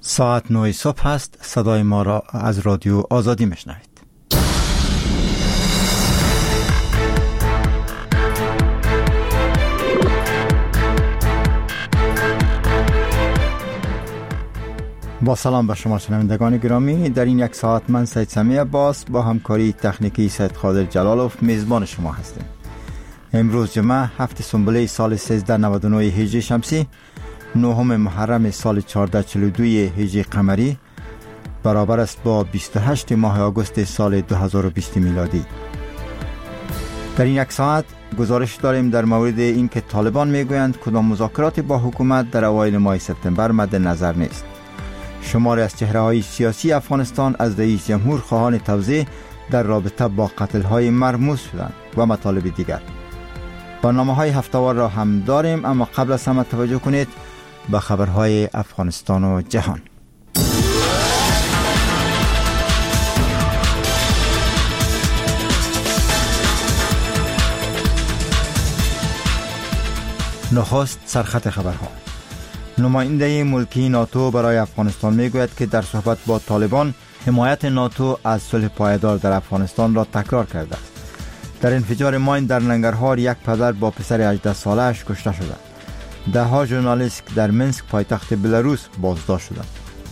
ساعت 9 صبح است. صدای ما را از رادیو آزادی میشنوید. با سلام به شما شنوندگان گرامی، در این یک ساعت من سید سمیع عباس با همکاری تکنیکی سید خادر جلالوف میزبان شما هستیم. امروز جمعه 7 سنبله سال 1399 هجری شمسی، 9 محرم سال 1442 هجری قمری، برابر است با 28 ماه آگوست سال 2020 میلادی. در این یک ساعت گزارش داریم در مورد اینکه طالبان میگویند کدام مذاکرات با حکومت در اوایل ماه سپتامبر مد نظر نیست. شماری از چهره‌های سیاسی افغانستان از رئیس جمهور خواهان توضیح در رابطه با قتل‌های مرموز شدند و مطالب دیگر. برنامه‌های هفته‌وار را هم داریم، اما قبل از همه توجه کنید به خبرهای افغانستان و جهان. نخست سرخط خبرها. نماینده ملکی ناتو برای افغانستان میگوید که در صحبت با طالبان حمایت ناتو از صلح پایدار در افغانستان را تکرار کرده است. در انفجار ماین در ننگرهار یک پدر با پسر 18 ساله‌اش کشته شدند. ده‌ها ژورنالیست در منسک پایتخت بلاروس بازداشت شدند.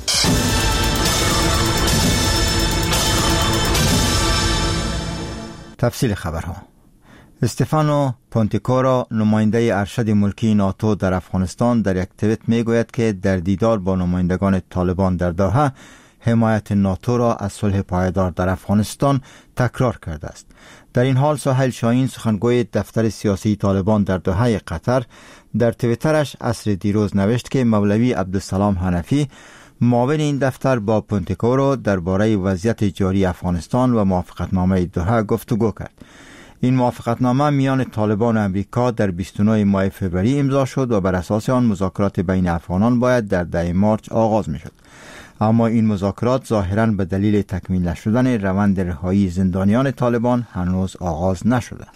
تفصیل خبرها. استفانو پونتیکورا، نماینده ارشد ملکی ناتو در افغانستان، در یک توییت میگوید که در دیدار با نمایندگان طالبان در دوحه حمایت ناتو را از صلح پایدار در افغانستان تکرار کرده است. در این حال سهیل شاهین، سخنگوی دفتر سیاسی طالبان در دوحه قطر، در توییترش عصر دیروز نوشت که مولوی عبدالسلام حنفی، معاون این دفتر، با پونتیکورو درباره وضعیت جاری افغانستان و موافقتنامه دوحه گفتگو کرد. این موافقتنامه میان طالبان و امریکا در 29 ماه فوریه امضا شد و بر اساس آن مذاکرات بین افغانان باید در 10 مارس آغاز میشد. اما این مذاکرات ظاهراً به دلیل تکمیل نشدن روند رهایی زندانیان طالبان هنوز آغاز نشده.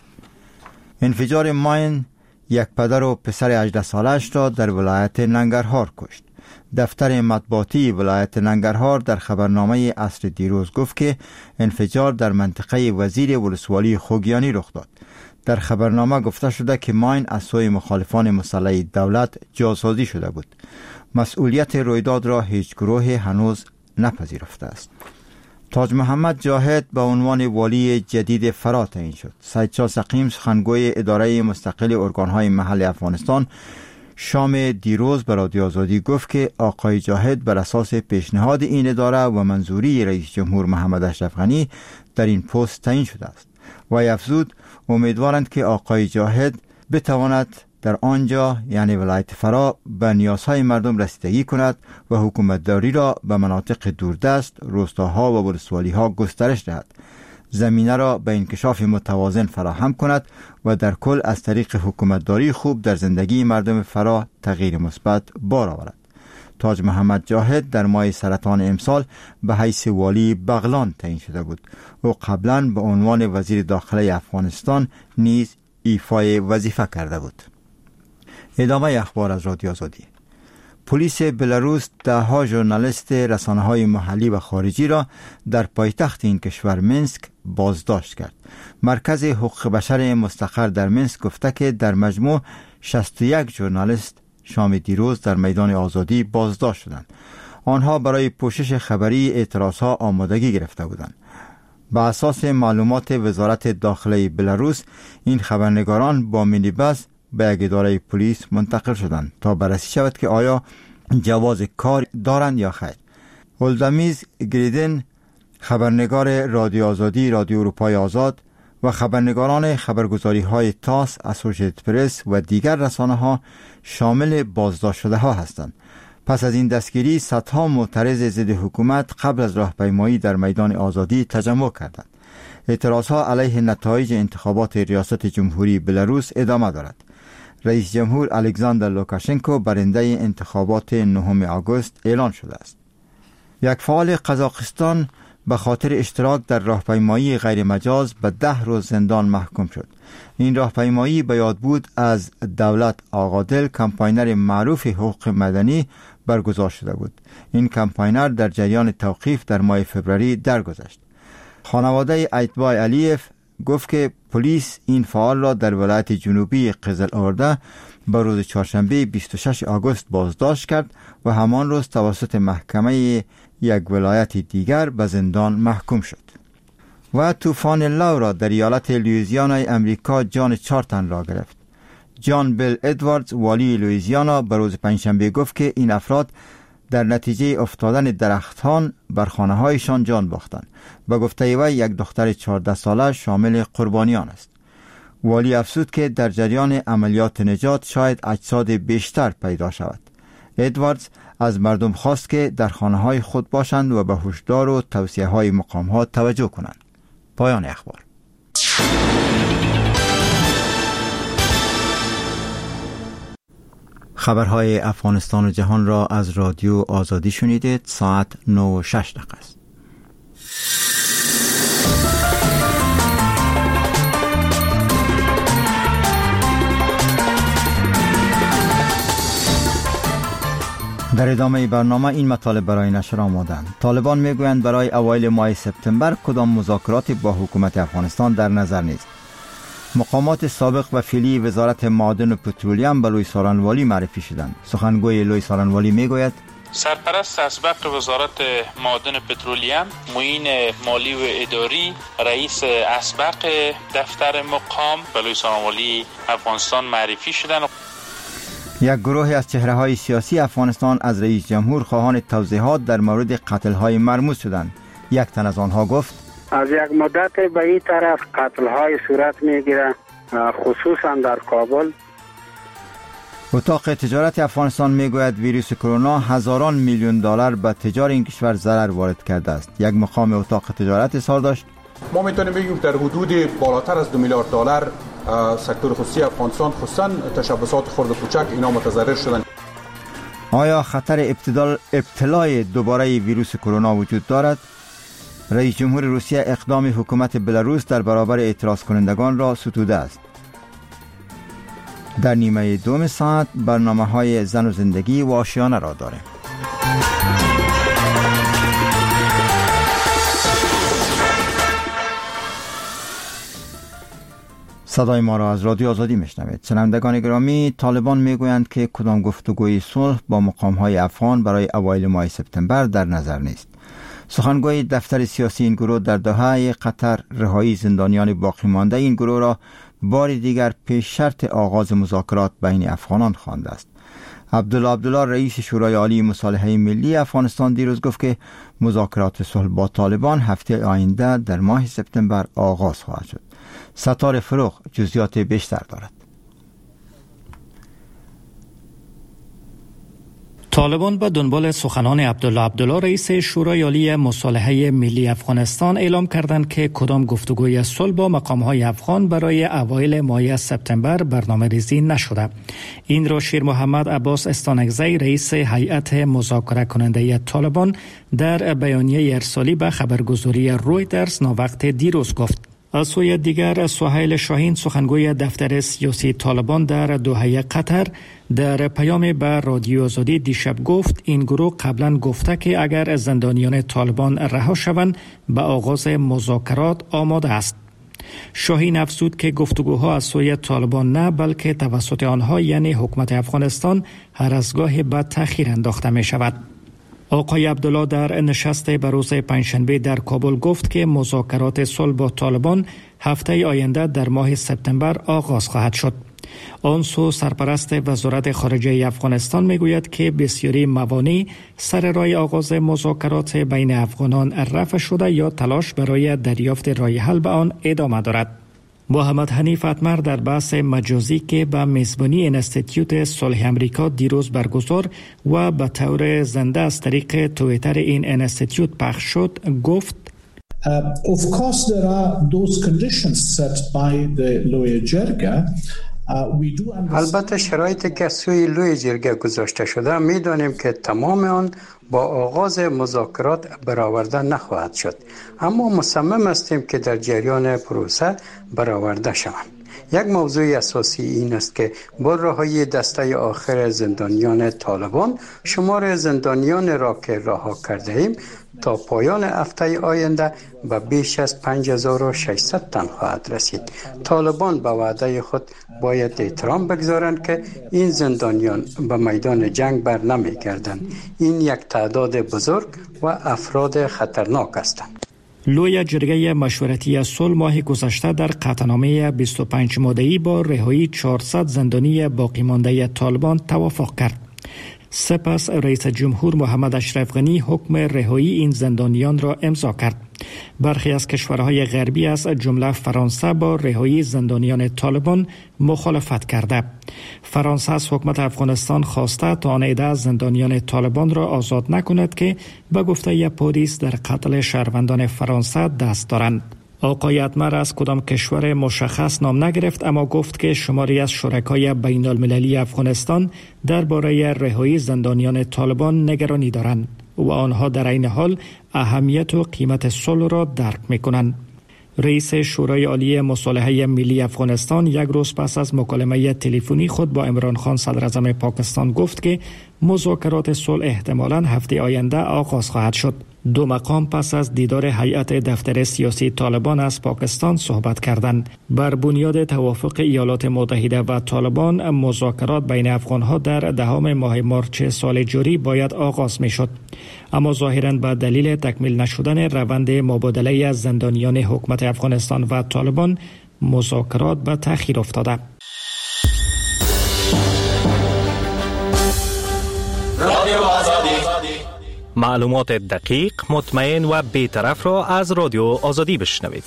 انفجار ماین یک پدر و پسر 18 سالش را در ولایت ننگرهار کشت. دفتر مطبوعاتی ولایت ننگرهار در خبرنامه عصر دیروز گفت که انفجار در منطقه وزیر ولسوالی خوگیانی رخ داد. در خبرنامه گفته شده که ماین از سوی مخالفان مسلح دولت جاسازی شده بود. مسئولیت رویداد را هیچ گروه هنوز نپذیرفته است. تاج محمد جاهد به عنوان والی جدید فرا تعیین شد. سید شاه سقیم، سخنگوی اداره مستقل ارگانهای محلی افغانستان، شام دیروز به رادیو آزادی گفت که آقای جاهد بر اساس پیشنهاد این اداره و منظوری رئیس جمهور محمد اشرف غنی در این پست تعیین شده است. و افزود امیدوارند که آقای جاهد بتواند در آنجا، یعنی ولایت فرا، به نیازهای مردم رسیدگی کند و حکومتداری را به مناطق دوردست، روستاها و ولسوالی‌ها گسترش دهد، زمینه را به انکشاف متوازن فراهم کند و در کل از طریق حکومتداری خوب در زندگی مردم فرا تغییر مثبت بار آورد. تاج محمد جاهد در ماه سرطان امسال به حیث والی بغلان تعیین شده بود. او قبلا به عنوان وزیر داخلی افغانستان نیز ایفای وظیفه کرده بود. ادامه اخبار از رادیو آزادی. پلیس بلاروس ده‌ها ژورنالیست رسانه‌های محلی و خارجی را در پایتخت این کشور منسک بازداشت کرد. مرکز حقوق بشر مستقر در منسک گفته که در مجموع 61 ژورنالیست شام دیروز در میدان آزادی بازداشت شدند. آنها برای پوشش خبری اعتراضها آمادگی گرفته بودند. بر اساس معلومات وزارت داخلی بلاروس، این خبرنگاران با مینیبس به یک اداره پلیس منتقل شدند تا بررسی شود که آیا جواز کار دارند یا خیر. ولدمیز گریدن، خبرنگار رادیو آزادی، رادیو اروپای آزاد و خبرنگاران خبرگزاری های تاس، اسوشیتد پرس و دیگر رسانه ها شامل بازداشت شده ها هستند. پس از این دستگیری صدها معترض ضد حکومت قبل از راهپیمایی در میدان آزادی تجمع کردند. اعتراضها علیه نتایج انتخابات ریاست جمهوری بلاروس ادامه دارد. رئیس جمهور الکساندر لوکاشنکو برنده انتخابات 9 آگوست اعلان شده است. یک فعال قزاقستان به خاطر اشتراک در راهپیمایی غیر مجاز به 10 روز زندان محکوم شد. این راهپیمایی به یاد بود از دولت آقادل، کمپاینر معروف حقوق مدنی، برگزار شده بود. این کمپاینر در جریان توقیف در ماه فوریه درگذشت. خانواده ایتبای علیف گفت که پلیس این فعال را در ولایت جنوبی قزل آورده به روز چهارشنبه 26 آگوست بازداشت کرد و همان روز توسط محکمه یک ولایت دیگر به زندان محکوم شد. و طوفان لورا در ایالت لوئیزیانای امریکا جان 4 تن را گرفت. جان بیل ادواردز، والی لوئیزیانا، به روز پنجشنبه گفت که این افراد در نتیجه افتادن درختان بر خانه‌هایشان جان باختند. به گفته وی یک دختر 14 ساله شامل قربانیان است. والی افزود که در جریان عملیات نجات شاید اجساد بیشتر پیدا شود. ادواردز از مردم خواست که در خانه‌های خود باشند و به هشدار و توصیه‌های مقام‌ها توجه کنند. پایان اخبار. خبرهای افغانستان و جهان را از رادیو آزادی شنیدید. ساعت 9:06 است. در ادامه برنامه این مطالب برای نشر آمادند. طالبان میگویند برای اوایل ماه سپتامبر کدام مذاکرات با حکومت افغانستان در نظر نیست. مقامات سابق و فعلی وزارت معادن و پترولیم به لوی سارنوالی معرفی شدند. سخنگوی لوی سارنوالی میگوید سرپرست اسبق وزارت معادن و پترولیم، معین مالی و اداری، رئیس اسبق دفتر مقام به لوی سارنوالی افغانستان معرفی شدند. یک گروه از چهره‌های سیاسی افغانستان از رئیس جمهور خواهان توضیحات در مورد قتل‌های مرموز شدند. یک تن از آنها گفت از یک مدت به این طرف قتل‌های صورت می‌گیرد، خصوصا در کابل. اتاق تجارت افغانستان میگوید ویروس کرونا هزاران میلیون دلار به تجار این کشور ضرر وارد کرده است. یک مقام اتاق تجارت اظهار داشت ما میتونیم بگیم در حدود بالاتر از 2 میلیارد دلار سکتور خصوصی افغانستان، خصوصا تشبثات خرد و کوچک، اینا متضرر شدند. آیا خطر ابتلای دوباره ویروس کرونا وجود دارد؟ رئیس جمهور روسیه اقدام حکومت بلاروس در برابر اعتراض کنندگان را ستوده است. در نیمه دوم ساعت برنامه‌های زن و زندگی و آشیانه را داریم. صدای ما را از رادیو آزادی میشنوید. شنوندگان گرامی، طالبان میگویند که کدام گفتگوی صلح با مقام‌های افغان برای اوایل ماه سپتامبر در نظر نیست. سخنگوی دفتر سیاسی این گروه در دوحه قطر رهایی زندانیان باقی مانده این گروه را بار دیگر پیش شرط آغاز مذاکرات بین افغانان خوانده است. عبدالله رئیس شورای عالی مصالحه ملی افغانستان دیروز گفت که مذاکرات صلح با طالبان هفته آینده در ماه سپتامبر آغاز خواهد شد. ستار فروغ جزئیات بیشتر دارد. طالبان به دنبال سخنان عبدالله رئیس شورای عالی مصالحه ملی افغانستان اعلام کردند که کدام گفتگوی صلح با مقام‌های افغان برای اوایل ماه سپتامبر برنامه‌ریزی نشده. این را شیر محمد عباس استانکزی رئیس هیئت مذاکره کننده طالبان در بیانیه ارسالی به خبرگزاری رویترز ناوقت دیروز گفت. از سوی دیگر سهیل شاهین سخنگوی دفتر سیاسی طالبان در دوحه قطر در پیام به رادیو آزادی دیشب گفت این گروه قبلا گفته که اگر زندانیان طالبان رها شوند به آغاز مذاکرات آماده است. شاهین افزود که گفتگوها از سوی طالبان نه بلکه توسط آنها یعنی حکومت افغانستان هر از گاهی به تأخیر انداخته می شود. آقای عبدالله در نشست به روز پنجشنبه در کابل گفت که مذاکرات صلح با طالبان هفته آینده در ماه سپتامبر آغاز خواهد شد. آن سو سرپرست وزارت خارجه افغانستان میگوید که بسیاری موانع سر راه آغاز مذاکرات بین افغانان رفع شده یا تلاش برای دریافت راه حل به آن ادامه دارد. محمد حنیف اتمر در بحث مجازی که به میزبانی انستیتیوت صلح امریکا دیروز برگزار و به طور زنده از طریق توییتر این انستیتیوت پخش شد گفت Of course there are those conditions set by the Loya Jirga البته شرایطی که سوی لوی جرگه گذاشته شده می‌دانیم که تمام آن با آغاز مذاکرات برآورده نخواهد شد، اما مصمم هستیم که در جریان پروسه برآورده شوند. یک موضوع اساسی این است که با رهایی دسته آخر زندانیان طالبان شمار زندانیان را که رها کرده ایم تا پایان هفته آینده به بیش از 5600 تن خواهد رسید. طالبان به وعده خود باید احترام بگذارند که این زندانیان به میدان جنگ بر نمیگردند. این یک تعداد بزرگ و افراد خطرناک هستند. لوی جرگه مشورتی صلح ماه گذشته در قطعنامه 25 ماده‌ای با رهایی 400 زندانی باقی مانده طالبان توافق کرد. سپس رئیس جمهور محمد اشرف غنی حکم رهایی این زندانیان را امضا کرد. برخی از کشورهای غربی از جمله فرانسه با رهایی زندانیان طالبان مخالفت کرده. فرانسه از حکومت افغانستان خواسته تا آن عده از زندانیان طالبان را آزاد نکند که به گفته پلیس در قتل شهروندان فرانسه دست دارند. آقای اتمر از کدام کشور مشخص نام نگرفت، اما گفت که شماری از شرکای بین المللی افغانستان درباره رهایی زندانیان طالبان نگرانی دارند و آنها در این حال اهمیت و قیمت صلح را درک می‌کنند. رئیس شورای عالی مصالحه ملی افغانستان یک روز پس از مکالمه تلفنی خود با عمران خان صدر اعظم پاکستان گفت که مذاکرات صلح احتمالاً هفته آینده آغاز خواهد شد. دو مقام پس از دیدار هیئت دفتر سیاسی طالبان از پاکستان صحبت کردند. بر بنیاد توافق ایالات متحده و طالبان مذاکرات بین افغانها در دهم ماه مارچ سال جاری باید آغاز می شد، اما ظاهراً به دلیل تکمیل نشدن روند مبادله از زندانیان حکومت افغانستان و طالبان مذاکرات به تأخیر افتاده. معلومات دقیق، مطمئن و بی‌طرف را از رادیو آزادی بشنوید.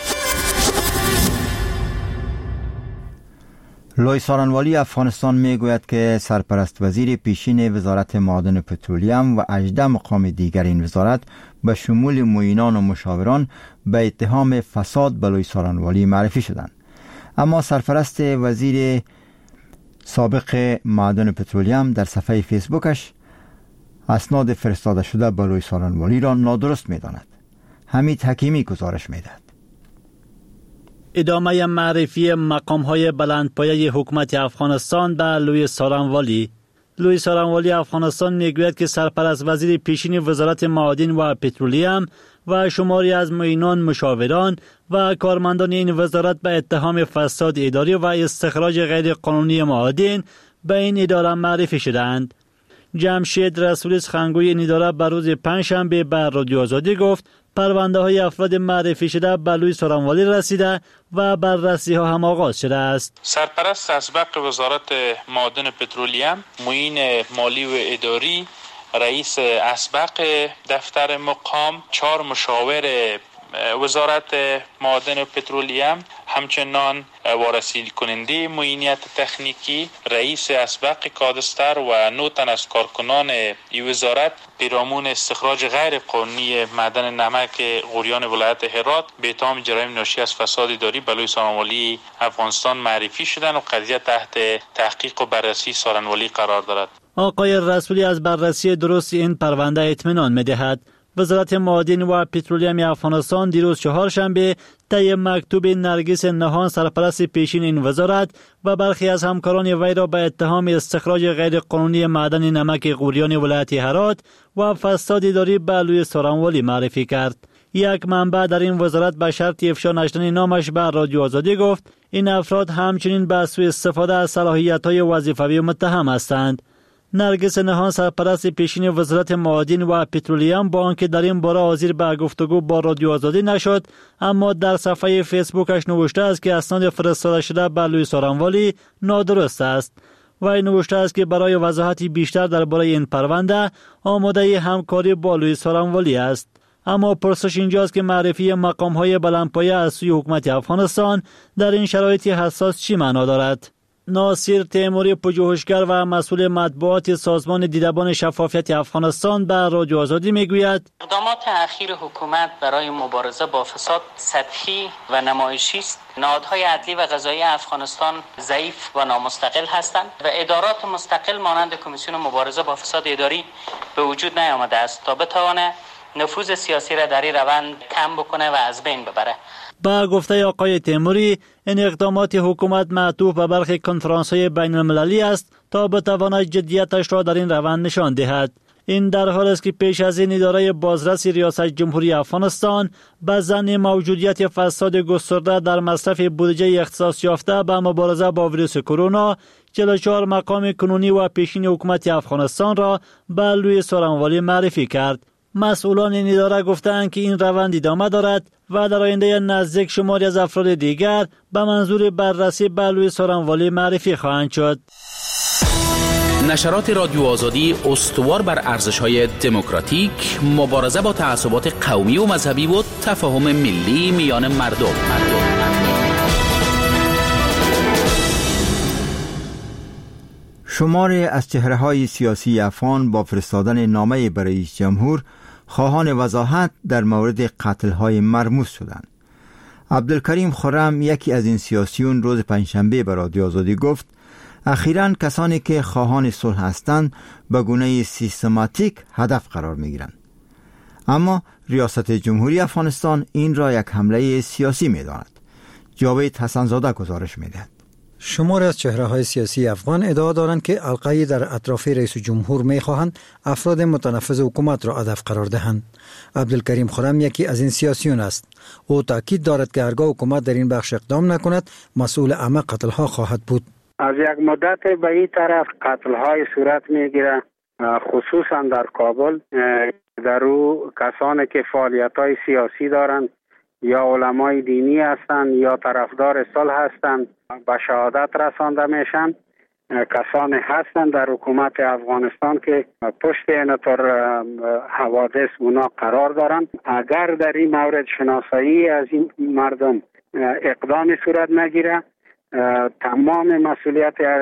لوی سارنوالی افغانستان میگوید که سرپرست وزیر پیشین وزارت معادن و پترولیم و 18 مقام دیگر این وزارت به شمول معینان و مشاوران به اتهام فساد به لوی سارنوالی معرفی شدند. اما سرپرست وزیر سابق معادن و پترولیم در صفحه فیسبوکش اسناد فرستاده شده به لوی سارنوالی را نادرست می‌داند. حمید حکیمی گزارش می‌دهد. ادامه معرفی مقام‌های بلندپایه حکومت افغانستان به لوی سارنوالی. لوی سارنوالی افغانستان میگوید که سرپرست وزیر پیشین وزارت معادن و پترولیم و شماری از معینان، مشاوران و کارمندان این وزارت به اتهام فساد اداری و استخراج غیر قانونی معادن به این اداره معرفی شدند. جمشید رسولی سخنگوی این اداره به روز پنجشنبه به رادیو آزادی گفت پرونده های افراد معرفی شده به لوی سارنوالی رسیده و بررسی ها هم آغاز شده است. سرپرست اسبق وزارت معادن و پترولیم، معین مالی و اداری، رئیس اسبق دفتر مقام، 4 مشاور وزارت معادن و پترولیم، همچنان وارسی کننده معینیت تکنیکی، رئیس اسبق کادستر و 9 تن از کارکنان این وزارت پیرامون استخراج غیر قانونی معدن نمک غوریان ولایت هرات به اتهام جرایم ناشی از فساد اداری به لوی سارنوالی افغانستان معرفی شدند و قضیه تحت تحقیق و بررسی سارنوالی قرار دارد. آقای رسولی از بررسی درست این پرونده اطمینان می‌دهد. وزارت معادن و پترولیم افغانستان دیروز چهارشنبه طی مکتوب نرگس نهان سرپرست پیشین این وزارت و برخی از همکاران وی را به اتهام استخراج غیر قانونی معدن نمک غوریان ولایت هرات و فساد اداری به لوی سارنوالی معرفی کرد. یک منبع در این وزارت به شرط افشا نشدن نامش به رادیو آزادی گفت این افراد همچنین به سوء استفاده از صلاحیت‌های وظیفوی متهم هستند. نرگس نهان سرپرست پیشین وزارت معادن و پترولیم با آنکه در این باره حاضر به گفتگو با رادیو آزادی نشد، اما در صفحه فیسبوکش نوشته است که اسناد فرستاده شده به لوی سارنوالی نادرست است. وی نوشته است که برای وضاحتی بیشتر درباره این پرونده آماده همکاری با لوی سارنوالی است. اما پرسش اینجاست که معرفی مقام‌های بلندپایه از سوی حکومت افغانستان در این شرایط حساس چی معنا دارد؟ ناصر تیموری پژوهشگر و مسئول مطبوعات سازمان دیدبان شفافیت افغانستان به رادیو آزادی میگوید اقدامات اخیر حکومت برای مبارزه با فساد سطحی و نمایشی است. نهادهای عدلی و قضایی افغانستان ضعیف و نامستقل هستند و ادارات مستقل مانند کمیسیون مبارزه با فساد اداری به وجود نیامده است تا بتوانه نفوذ سیاسی را در این روند کم بکنه و از بین ببره. با گفته آقای تیموری، این اقدامات حکومت معطوف به برخی کنفرانس‌های بین المللی است تا بتواند جدیتش را در این روند نشان دهد. این در حال است که پیش از این اداره بازرس ریاست جمهوری افغانستان به ظن موجودیت فساد گسترده در مصرف بودجه اختصاص یافته به مبارزه با ویروس کرونا 44 مقام کنونی و پیشین حکومت افغانستان را به لوی سورانوالی معرفی کرد. مسئولان این اداره گفتند که این روند ادامه دارد و در آینده نزدیک شماری از افراد دیگر به منظور بررسی به لوی سورانوالی معرفی خواهند شد. نشرات رادیو آزادی استوار بر ارزش‌های دموکراتیک، مبارزه با تعصبات قومی و مذهبی و تفاهم ملی میان مردم. شماری از چهره‌های سیاسی افغان با فرستادن نامه برای رئیس جمهور خواهان وضاحت در مورد قتل‌های مرموز شدند. عبدالکریم خرم، یکی از این سیاسیون، روز پنجشنبه به رادیو آزادی گفت اخیراً کسانی که خواهان صلح هستند به گونه سیستماتیک هدف قرار می‌گیرند. اما ریاست جمهوری افغانستان این را یک حمله سیاسی می‌داند. جاوید حسن‌زاده گزارش می‌دهد. شماری از چهره‌های سیاسی افغان ادعا دارند که القاعده در اطراف رئیس جمهور می‌خواهند افراد متنفذ حکومت را هدف قرار دهند. عبدالکریم خرم یکی از این سیاسیون است. او تاکید دارد که هرگاه حکومت در این بخش اقدام نکند، مسئول عمه قتل‌ها خواهد بود. از یک مدت به این طرف قتل‌های صورت می‌گیرد، خصوصا در کابل. در او کسانی که فعالیت‌های سیاسی دارند یا علمای دینی هستند یا طرفدار صلح هستند به شهادت رسانده میشن. کسانی هستند در حکومت افغانستان که پشت این طور حوادث اونا قرار دارند. اگر در این مورد شناسایی از این مردم اقدامی صورت نگیره، تمام مسئولیت از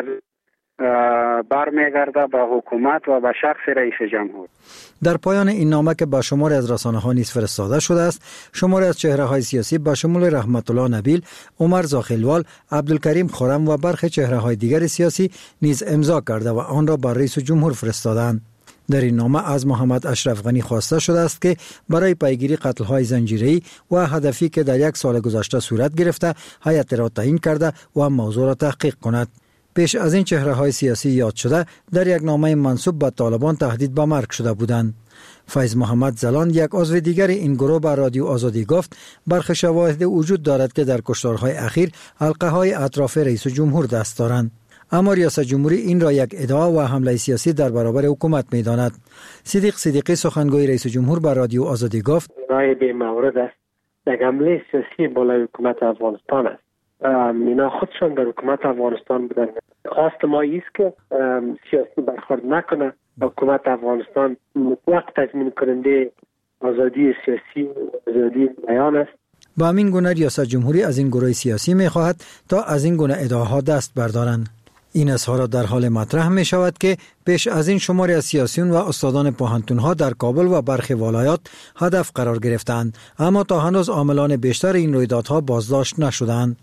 برمیگرده به حکومت و به شخص رئیس جمهور. در پایان این نامه که با شماری از رسانه‌ها نیز فرستاده شده است، شماری از چهره‌های سیاسی با شمول رحمت الله نبیل، عمر زاخیلوال، عبدالکریم خرم و برخی چهره‌های دیگر سیاسی نیز امضا کرده و آن را بر رئیس جمهور فرستادند. در این نامه از محمد اشرف غنی خواسته شده است که برای پیگیری قتل‌های زنجیره‌ای و هدفی که در یک سال گذشته صورت گرفته، هیئت را تعیین کرده و موضوع را تحقیق کند. پیش از این چهره‌های سیاسی یاد شده در یک نامه منسوب به طالبان تهدید به مرگ شده بودند. فیض محمد زلان، یک عضو دیگر این گروه، به رادیو آزادی گفت برخی شواهد وجود دارد که در کشتارهای اخیر حلقه‌های اطراف رئیس جمهور دست دارند. اما ریاست جمهوری این را یک ادعا و حمله سیاسی در برابر حکومت می‌داند. صدیق صدیقی، سخنگوی رئیس جمهور، به رادیو آزادی گفت رای به مورد است یک حمله سیاسی بالای حکومت افغانستان است. اینا خودشان در حکومت افغانستان بودن. خواست ما ایست که سیاسی برخورد نکنه. حکومت افغانستان مطلق تضمین کننده آزادی سیاسی و آزادی بیان است. با همین گونه ریاست جمهوری از این گروه سیاسی می‌خواهد تا از این گونه ادعاها دست بردارند. این اظهار در حال مطرح می شود که پیش از این شماری از سیاسیون و استادان پوهنتون‌ها در کابل و برخی ولایات هدف قرار گرفتند، اما تا هنوز عاملان بیشتر این رویدادها بازداشت نشدند.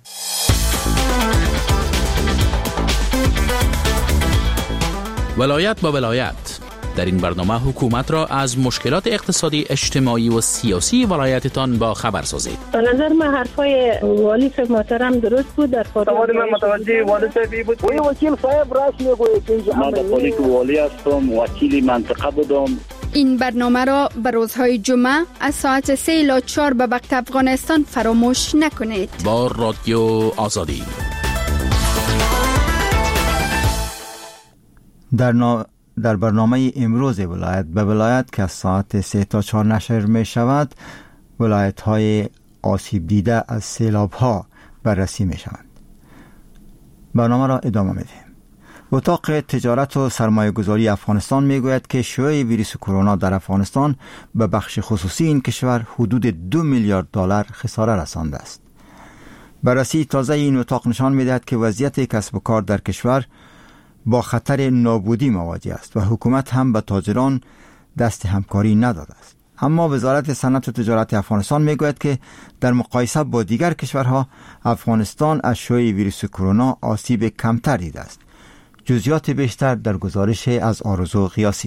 ولایت با ولایت. در این برنامه حکومت را از مشکلات اقتصادی، اجتماعی و سیاسی ولایتتان با خبر سازید. به نظر من حرفای والی صاحب محترم درست بود. در سوال من متوجه والی صاحبی بود. وکیل صاحب راست میگوید که من در پلیس والی هستم، وکیل منطقه بودم. این برنامه را به روزهای جمعه از ساعت 3 الی 4 به وقت افغانستان فراموش نکنید. با رادیو آزادی. در برنامه امروز ولایت به ولایت که از ساعت 3 تا 4 نشر می شود، ولایت های آسیب دیده از سیلاب ها بررسی می شوند. برنامه را ادامه می دهیم. اتاق تجارت و سرمایه گذاری افغانستان می گوید که شیوع ویروس کرونا در افغانستان به بخش خصوصی این کشور حدود $2 میلیارد خساره رسانده است. بررسی تازه این اتاق نشان می‌دهد که وضعیت کسب و کار در کشور با خطر نابودی مواجه است و حکومت هم به تاجران دست همکاری نداده است. اما وزارت صنعت و تجارت افغانستان میگوید که در مقایسه با دیگر کشورها افغانستان از شیوع ویروس کرونا آسیب کمتر دیده است. جزئیات بیشتر در گزارش از آرزو قیاسی.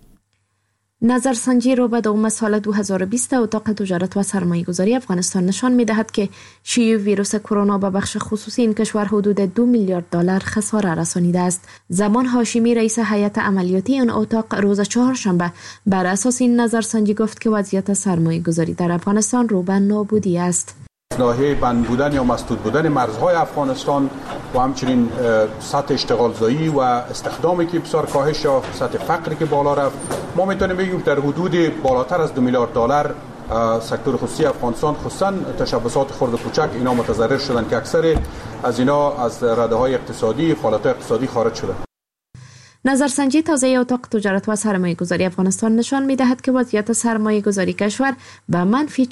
نظرسنجی رو به دوم سال 2020 اتاق تجارت و سرمایه گذاری افغانستان نشان می دهد که شیوع ویروس کرونا به بخش خصوصی این کشور حدود 2 میلیارد دلار خساره رسانیده است. زمان هاشمی رئیس هیئت عملیاتی این اتاق روز چهارشنبه بر اساس این نظرسنجی گفت که وضعیت سرمایه گذاری در افغانستان رو به نابودی است. ناحیه بند بودن یا مسدود بودن مرزهای افغانستان و همچنین سطح اشتغالزایی و استخدامی که بسیار کاهش یا سطح فقری که بالا رفت، ما میتونیم بگیم در حدود بالاتر از 2 میلیارد دلار سکتور خصوصی افغانستان خصوصا تشبثات خرد و کوچک اینا متضرر شدن که اکثر از اینا از رده‌های اقتصادی، فعالیت‌های اقتصادی خارج شدن. نظرسنجی تازه اتاق تجارت و سرمایه گذاری افغانستان نشان می دهد که وضعیت سرمایه گذاری کشور به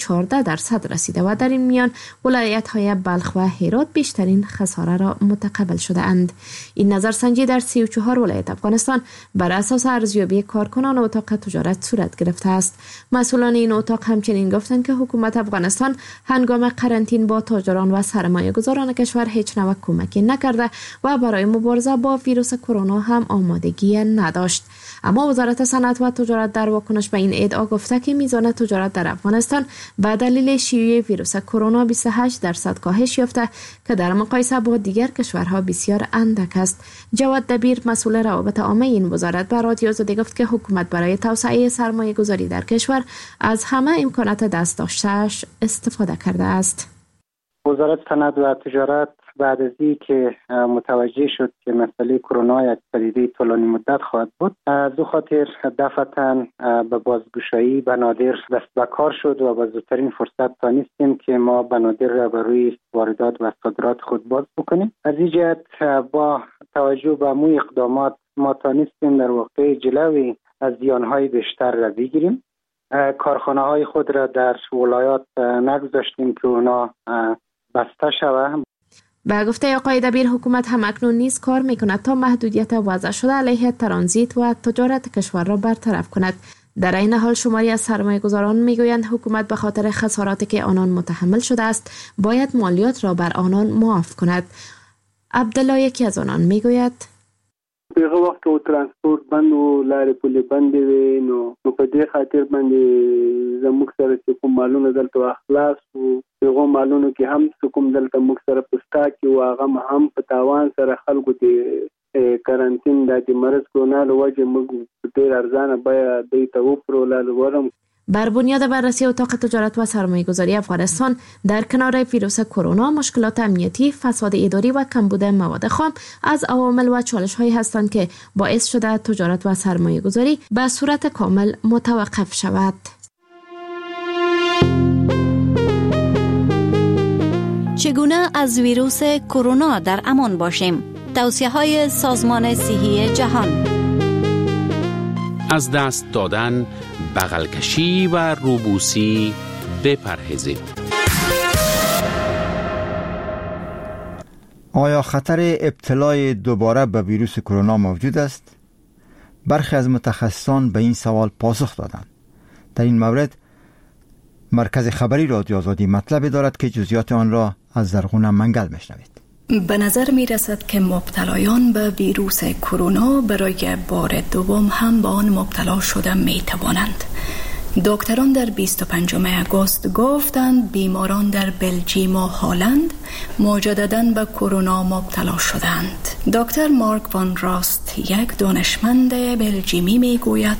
-14% رسیده و در این میان ولایت های بلخ و هرات بیشترین خساره را متقبل شده اند. این نظرسنجی در 34 ولایت افغانستان بر اساس ارزیابی کارکنان اتاق تجارت صورت گرفته است. مسئولان این اتاق همچنین گفتند که حکومت افغانستان هنگام قرنطینه با تاجران و سرمایه گذاران کشور هیچ نوع کمکی نکرده و برای مبارزه با ویروس کرونا هم آمادگی نداشت. اما وزارت صنعت و تجارت در واکنش به این ادعا گفته که میزان تجارت در افغانستان به دلیل شیوع ویروس کرونا 28% کاهش یافته که در مقایسه با دیگر کشورها بسیار اندک است. جواد دبیر مسئول روابط عامه این وزارت به رادیو آزادی گفت که حکومت برای توسعه سرمایه گذاری در کشور از همه امکانات دست داشته‌اش استفاده کرده است. وزارت صنعت و تجارت بعد از این که متوجه شد که مسئله کرونا یک پدیده طولانی مدت خواهد بود، از او خاطر دفعتاً به بازگشایی بنادر دست به کار شد و با زودترین فرصت تانستیم که ما بنادر را بر روی واردات و صادرات خود باز بکنیم. از این جهت با توجه به مو اقدامات ما تانستیم در واقع جلوی از زیانهای بیشتر را بگیریم. کارخانه های خود را در ولایات نگذاشتیم که اونا بسته شود. به گفته آقای دبیر حکومت هم اکنون نیز کار میکند تا محدودیت وضع شده علیه ترانزیت و تجارت کشور را برطرف کند. در این حال شماری از سرمایه گذاران میگویند حکومت به خاطر خساراتی که آنان متحمل شده است باید مالیات را بر آنان معاف کند. عبدالله یکی از آنان میگوید دغه وخت او ترانسپورت بند و لارې پولې بندې وې نو په دې خاطر باندې زموږ سره چې کوم مالونه دلته خلاص وو دغه مالونو کې هم کوم دلته موږ سره په سټاک کې و هغه هم په تاوان سره خلکو د کارانتین د مرض کرونا له وجې موږ ډېر ارزانه بیه دوی ته وپرول ورم. بر بنیاد بررسی اتاق تجارت و سرمایه گذاری افغانستان در کنار ویروس کرونا مشکلات امنیتی، فساد اداری و کمبود مواد خام از عوامل و چالش هایی هستند که باعث شده تجارت و سرمایه گذاری به صورت کامل متوقف شود. چگونه از ویروس کرونا در امان باشیم؟ توصیه های سازمان صحی جهان. از دست دادن، بغل کشی و روبوسی بپرهیزید. آیا خطر ابتلای دوباره به ویروس کرونا موجود است؟ برخی از متخصصان به این سوال پاسخ دادند. در این مورد مرکز خبری رادیو آزادی مطلبی دارد که جزئیات آن را از زرغون منگل میشنوید. به نظر می رسد که مبتلایان به ویروس کرونا برای بار دوم هم به آن مبتلا شده می توانند. دکتران در 25 آگوست گفتند بیماران در بلژیم و هلند مجدداً به کرونا مبتلا شدند. دکتر مارک وان راست یک دانشمند بلژیمی می گوید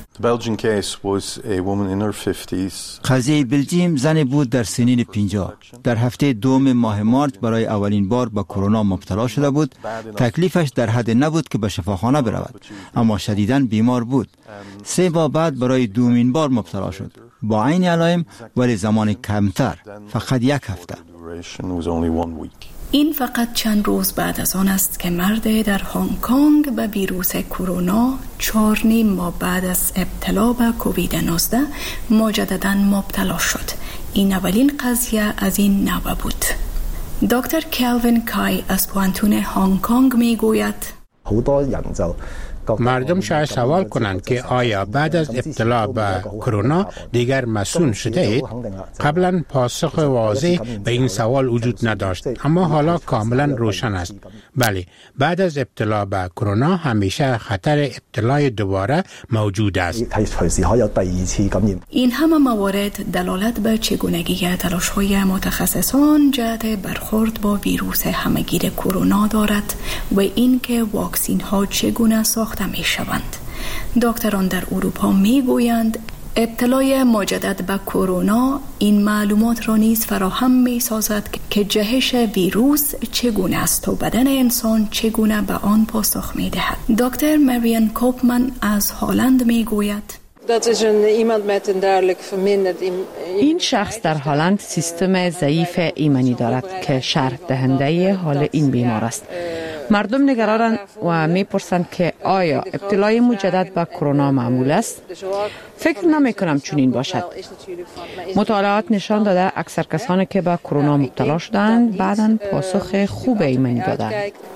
قضیه بلژیم زنی بود در سنین 50. در هفته دوم ماه مارچ برای اولین بار به کرونا مبتلا شده بود. تکلیفش در حد نبود که به شفاخانه برود، اما شدیداً بیمار بود. 3 ماه بعد برای دومین بار مبتلا شد با عین علائم، ولی زمان کمتر، فقط 1 هفته. این فقط چند روز بعد از آن است که مرد در هنگ کنگ به ویروس کرونا 4.5 ماه بعد از ابتلا به کووید 19 مجدداً مبتلا شد. این اولین قضیه از این نوع بود. دکتر کلوین کای از پوانتون هنگ کنگ می گوید مردم شاید سوال کنند که آیا بعد از ابتلا به کرونا دیگر مسئول شده اید؟ قبلا پاسخ واضح به این سوال وجود نداشت، اما حالا کاملا روشن است. بله، بعد از ابتلا به کرونا همیشه خطر ابتلای دوباره موجود است. این همه موارد دلالت به چگونگی تلاش‌های متخصصان جهت برخورد با ویروس همه‌گیر کرونا دارد و اینکه واکسین ها چگونه ساخته می شوند. دکتران در اروپا می گویند ابتلای مجدد به کرونا این معلومات را نیز فراهم می سازد که جهش ویروس چگونه است و بدن انسان چگونه به آن پاسخ می دهد. دکتر مریان کوپمن از هلند می گوید این شخص در هلند سیستم ضعیف ایمنی دارد که شرح دهنده حال این بیمار است. مردم نگرانند و میپرسند که آیا ابتلای مجدد به کرونا معمول است؟ فکر نمی کنم چنین باشد. مطالعات نشان داده اکثر کسانی که به کرونا مبتلا شدند بعداً پاسخ خوب ایمنی دادند.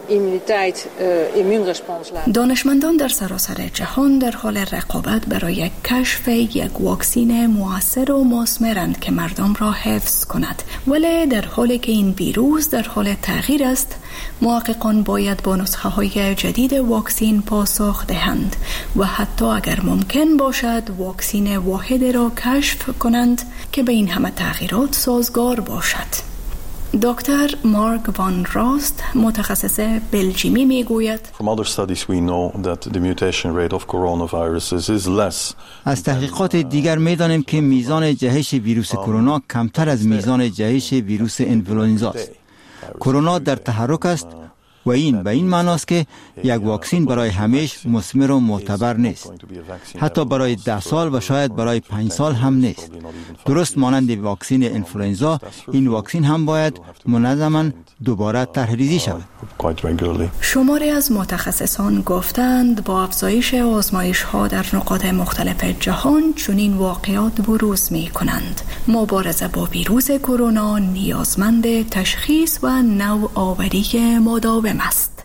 دانشمندان در سراسر جهان در حال رقابت برای کشف یک واکسین مؤثر و مثمرند که مردم را حفظ کند، ولی در حالی که این ویروس در حال تغییر است، محققان باید با نسخه های جدید واکسین پاسخ دهند و حتی اگر ممکن باشد واکسین واحد را کشف کنند که به این همه تغییرات سازگار باشد. دکتر مارک وان راست متخصص بلژیمی میگوید از تحقیقات دیگر میدانیم که میزان جهش ویروس کرونا کمتر از میزان جهش ویروس انفلوئنزا است. کرونا در تحرک است و این به این معنی است که یک واکسین برای همیشه مثمر و معتبر نیست. حتی برای 10 سال و شاید برای 5 سال هم نیست. درست مانند واکسین انفلوئنزا، این واکسین هم باید منظما دوباره طرح‌ریزی شود. شماری از متخصصان گفتند با افزایش آزمایش‌ها در نقاط مختلف جهان چنین واقعات بروز می‌کنند. مبارزه با ویروس کرونا نیازمند تشخیص و نوآوری مداوم است.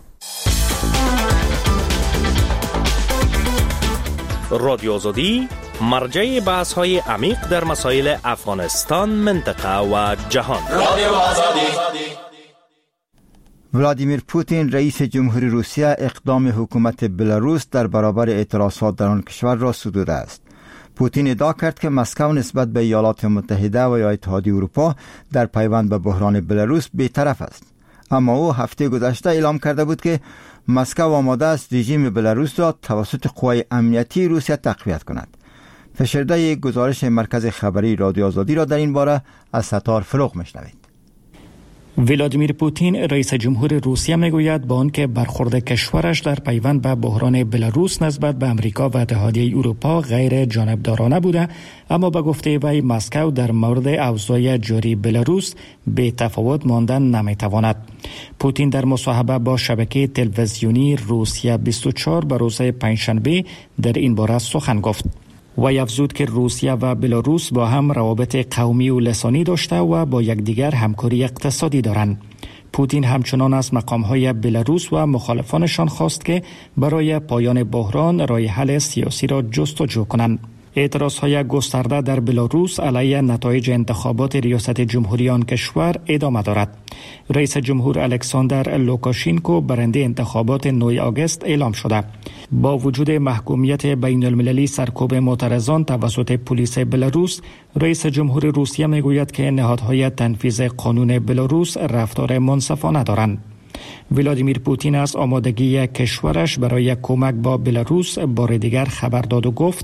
رادیو آزادی مرجع بحث‌های عمیق در مسائل افغانستان، منطقه و جهان. رادیو آزادی. ولادیمیر پوتین رئیس جمهوری روسیه اقدام حکومت بلاروس در برابر اعتراضات در آن کشور را ستوده است. پوتین ادعا کرد که مسکو نسبت به ایالات متحده و یا اتحادیه اروپا در پیوند به بحران بلاروس بی‌طرف است. اما او هفته گذشته اعلام کرده بود که مسکو آماده است رژیم بلاروس را توسط قوای امنیتی روسیه تقویت کند. فشرده گزارش مرکز خبری رادیو آزادی را در این باره از ستار فروغ میشنوید. ولادیمیر پوتین رئیس جمهور روسیه میگوید با آنکه برخورد کشورش در پیوند به بحران بلاروس نسبت به امریکا و اتحادیه اروپا غیر جانبدارانه بوده، اما به گفته وی مسکو در مورد اوضاع جاری بلاروس به تفاوت ماندن نمیتواند. پوتین در مصاحبه با شبکه تلویزیونی روسیه 24 به روز پنجشنبه در این باره سخن گفت. وی افزود که روسیه و بلاروس با هم روابط قومی و لسانی داشته و با یکدیگر همکاری اقتصادی دارند. پوتین همچنان از مقام‌های بلاروس و مخالفانشان خواست که برای پایان بحران راه حل سیاسی را جستجو کنند. اعتراضهای گسترده در بلاروس علیه نتایج انتخابات ریاست جمهوری آن کشور ادامه دارد. رئیس جمهور الکساندر لوکاشینکو برنده انتخابات 9 آگوست اعلام شده. با وجود محکومیت بین المللی سرکوب معترضان توسط پلیس بلاروس، رئیس جمهور روسیه میگوید که نهادهای تنفیذ قانون بلاروس رفتار منصفانه دارند. ولادیمیر پوتین از آمادگی کشورش برای کمک با بلاروس بار دیگر خبر داد و گفت: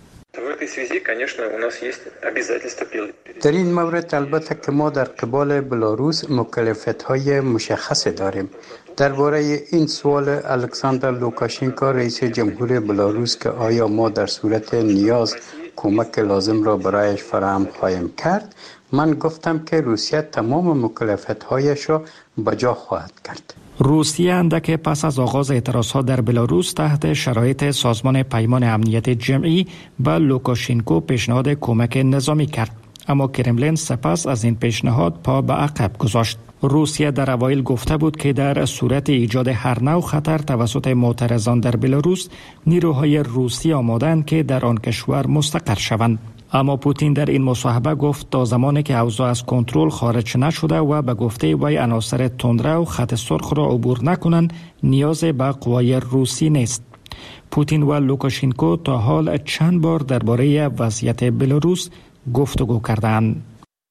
در این مورد البته که ما در قبال بلاروس مکلفیت‌های مشخص داریم. درباره این سوال الکساندر لوکاشینکو رئیس جمهور بلاروس که آیا ما در صورت نیاز کمک لازم را برایش فراهم خواهیم کرد، من گفتم که روسیه تمام مکلفیت‌هایش را بجا خواهد کرد. روسیه اندک پس از آغاز اعتراضات در بلاروس تحت شرایط سازمان پیمان امنیت جمعی به لوکاشینکو پیشنهاد کمک نظامی کرد، اما کرملین سپس از این پیشنهاد پا به عقب گذاشت. روسیه در اوایل گفته بود که در صورت ایجاد هر نوع خطر توسط معترضان در بلاروس نیروهای روسی آماده‌اند که در آن کشور مستقر شوند. اما پوتین در این مصاحبه گفت تا زمانی که اوضاع از کنترل خارج نشده و به گفته وی عناصر تندرو خط سرخ را عبور نکنند نیاز به قوای روسی نیست. پوتین و لوکاشنکو تا حال چند بار درباره وضعیت بلاروس گفتگو کردند.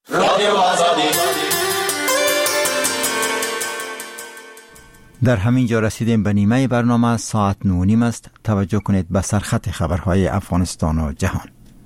در همین جا رسیدیم به نیمه برنامه. ساعت 9:30 است. توجه کنید به سرخط خبرهای افغانستان و جهان.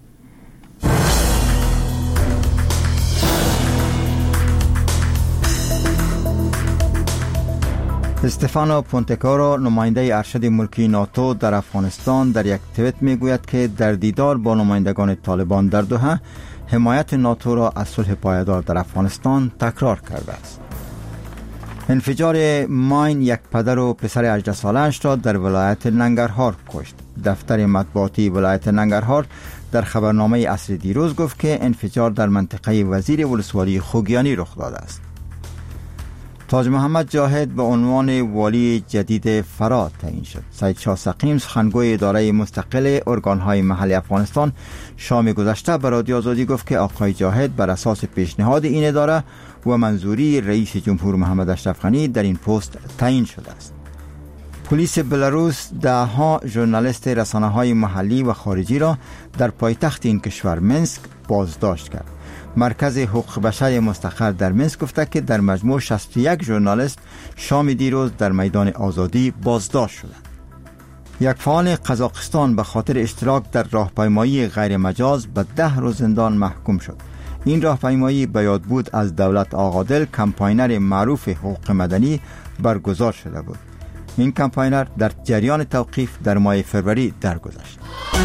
استفانو پونتکورو نماینده ارشد ملکی ناتو در افغانستان در یک توییت میگوید که در دیدار با نمایندگان طالبان در دوحه حمایت ناتو را از صلح پایدار در افغانستان تکرار کرده است. انفجار ماین یک پدر و پسر 18 ساله‌اش را در ولایت ننگرهار کشت. دفتر مطبوعاتی ولایت ننگرهار در خبرنامه عصر دیروز گفت که انفجار در منطقه وزیر ولسوالی خوگیانی رخ داده است. تاج محمد جاهد به عنوان والی جدید فرا تعیین شد. سید شاه سقیم سخنگوی اداره مستقل ارگانهای محلی افغانستان شام گذشته به رادیو آزادی گفت که آقای جاهد بر اساس پیشنهاد این اداره و منظوری رئیس جمهور محمد اشرف غنی در این پست تعیین شده است. پلیس بلاروس دهها ژورنالیست رسانه‌های محلی و خارجی را در پایتخت این کشور منسک بازداشت کرد. مرکز حقوق بشر مستقر در منسک گفته که در مجموع 61 ژورنالیست شام دیروز در میدان آزادی بازداشت شدند. یک فعال قزاقستان به خاطر اشتراک در راهپیمایی غیر مجاز به 10 روز زندان محکوم شد. این راهپیمایی به یاد بود از دولت آقادل کمپاینر معروف حقوق مدنی برگزار شده بود. این کمپاینر در جریان توقیف در ماه فروری درگذشت.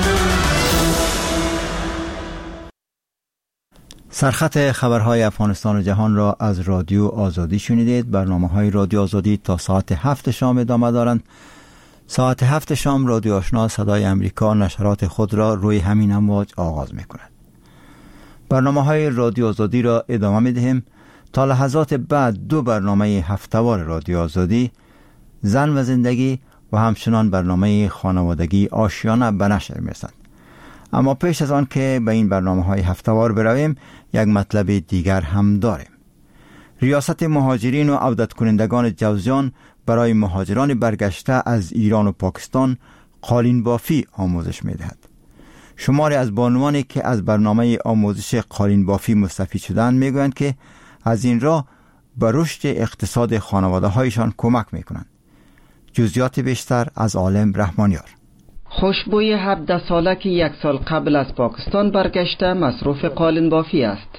سرخط خبرهای افغانستان و جهان را از رادیو آزادی شنیدید. برنامه‌های رادیو آزادی تا ساعت 7 شام ادامه دارند. ساعت 7 شام رادیو آشنا صدای امریکا نشرات خود را روی همین امواج آغاز می‌کند. برنامه‌های رادیو آزادی را ادامه می‌دهیم. تا لحظات بعد 2 برنامه هفته‌وار رادیو آزادی، زن و زندگی و همچنان برنامه خانوادگی آشیانه به نشر می‌رسند. اما پیش از آن که به این برنامه‌های هفته‌وار برویم، یک مطلب دیگر هم داریم. ریاست مهاجرین و عودت کنندگان جوزجان برای مهاجران برگشته از ایران و پاکستان قالین بافی آموزش می‌دهد. شماری از بانوانی که از برنامه آموزش قالین بافی مستفید شدند میگویند که از این راه به رشد اقتصاد خانواده‌هایشان کمک می‌کنند. جزئیات بیشتر از عالم رحمانیار. خوشبوی 17 ساله که 1 سال قبل از پاکستان برگشته مصروف قالین بافی است.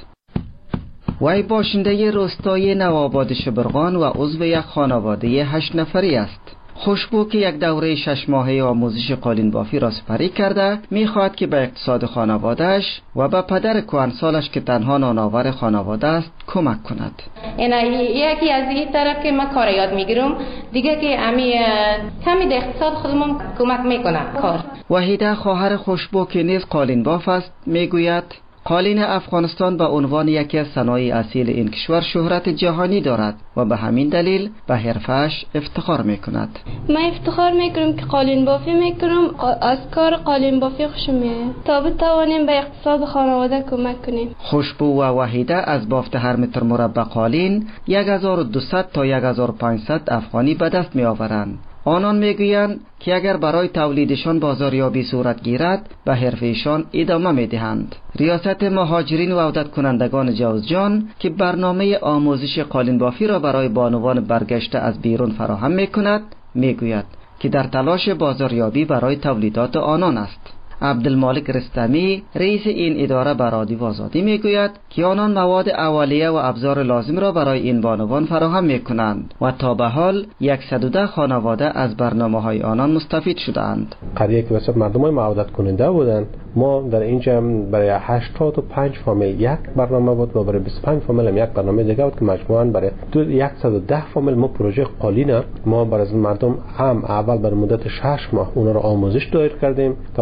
وی باشنده روستای نوآباد شبرغان و عضو یک خانواده 8 نفری است. خوشبو که یک دوره 6 ماهه آموزش قالین بافی را سپری کرده میخواهد که به اقتصاد خانوادهش و به پدر کهنسالش که تنها نانآور خانواده است کمک کند. یکی از این طرف که من کار یاد میگیرم، دیگه که کمی در اقتصاد خودمون کمک میکنه کار. وحیده خواهر خوشبو که نیز قالین باف است میگوید قالین افغانستان به عنوان یکی از صنایع اصیل این کشور شهرت جهانی دارد و به همین دلیل به حرفش افتخار میکند. من افتخار میکنم که قالین بافی میکنم. از کار قالین بافی خوشم میاد تا بتوانیم به اقتصاد خانواده کمک کنیم. خوشبو و وحیده از بافت هر متر مربع قالین 1200 تا 1500 افغانی به دست میآورند. آنان میگویند که اگر برای تولیدشان بازاریابی صورت گیرد به حرفشان ادامه میدهند. ریاست مهاجرین و عودت کنندگان جوزجان که برنامه آموزش قالین بافی را برای بانوان برگشته از بیرون فراهم میکند میگوید که در تلاش بازاریابی برای تولیدات آنان است. عبدالمالک رستمی رئیس این اداره به رادیو آزادی میگوید که آنان مواد اولیه و ابزار لازم را برای این بانوان فراهم میکنند و تا به حال 110 خانواده از برنامه‌های آنان مستفید شدند. قریه که وسط مردمای معاودت کننده بودند، ما در اینجا برای 85 فامیل یک برنامه بود و برای 25 فامیل هم یک برنامه دیگه بود که مجموعاً برای 110 فامیل ما پروژه قالین ما برای مردم هم اول بر مدت 6 ماه اونا را آموزش دایر کردیم. توسط استاد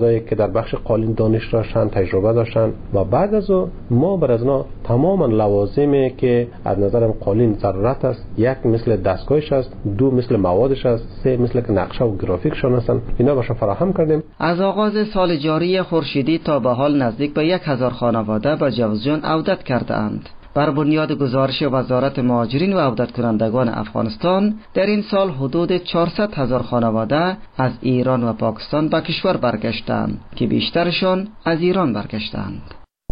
خانواده‌ای که در بخش قالین دانش داشتن، تجربه داشتن و بعد از ما بر از اونا تماما لوازمی که از نظر قالین ضرورت است، یک مثل دستگاهش است، دو مثل موادش است، سه مثل که نقشه و گرافیکشون هستن، اینا بهشون فراهم کردیم. از آغاز سال جاری خورشیدی تا به حال نزدیک به 1000 خانواده به جوزجان عودت کرده اند. بر بنیاد گزارش وزارت مهاجرین و عودت کنندگان افغانستان در این سال حدود 400,000 خانواده از ایران و پاکستان به کشور برگشتند که بیشترشان از ایران برگشتند.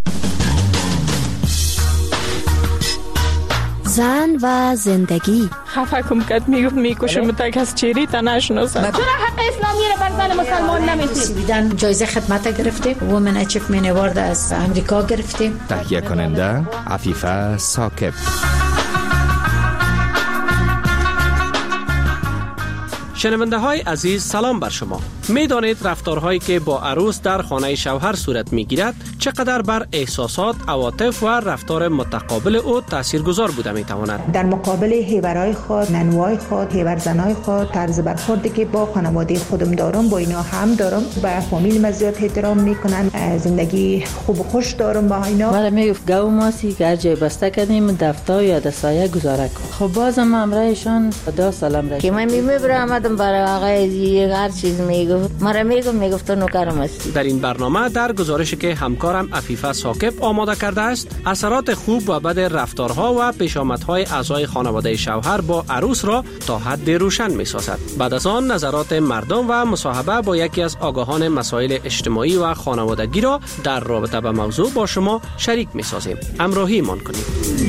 زن و زندگی. خفه کم کد میگفت میکشم تا کس چیری تا نشناسم. چرا حق اسلامی رو بر زن مسلمان نمیدید؟ سویدن جایزه خدمت گرفتیم، وومن اچیومنت اوارد از امریکا گرفتیم. تهیه کننده عفیفه ثاقب. شنونده های عزیز، سلام بر شما. می دانید رفتارهایی که با عروس در خانه شوهر صورت می گیرد چقدر بر احساسات، عواطف و رفتار متقابل او تاثیرگذار بوده می تواند. در مقابل هیورای خود، ننوای خود، هیورزنای خود، طرز برخوردی که با خانواده خودم دارم با اینا هم دارم، به فامیل مزیات احترام میکنن، زندگی خوب و خوش دارم با اینا. مرا میگفت گاو ماسی که هر جای بسته کردیم دفتر یا دسایه گزاره کن. خب بازم امرایشان 10 سالم رای که من میبرم برای آقای هر چیز میگفت، مرا میگفت تو نوکرم هستی. در این برنامه در گزارشی که همکارم عفیفه ثاقب آماده کرده است، اثرات خوب و بد رفتارها و پیشامدهای اعضای خانواده شوهر با عروس را تا حد روشن میسازد. بعد از آن نظرات مردم و مصاحبه با یکی از آگاهان مسائل اجتماعی و خانوادگی را در رابطه با موضوع با شما شریک میسازیم. همراهی مان کنید.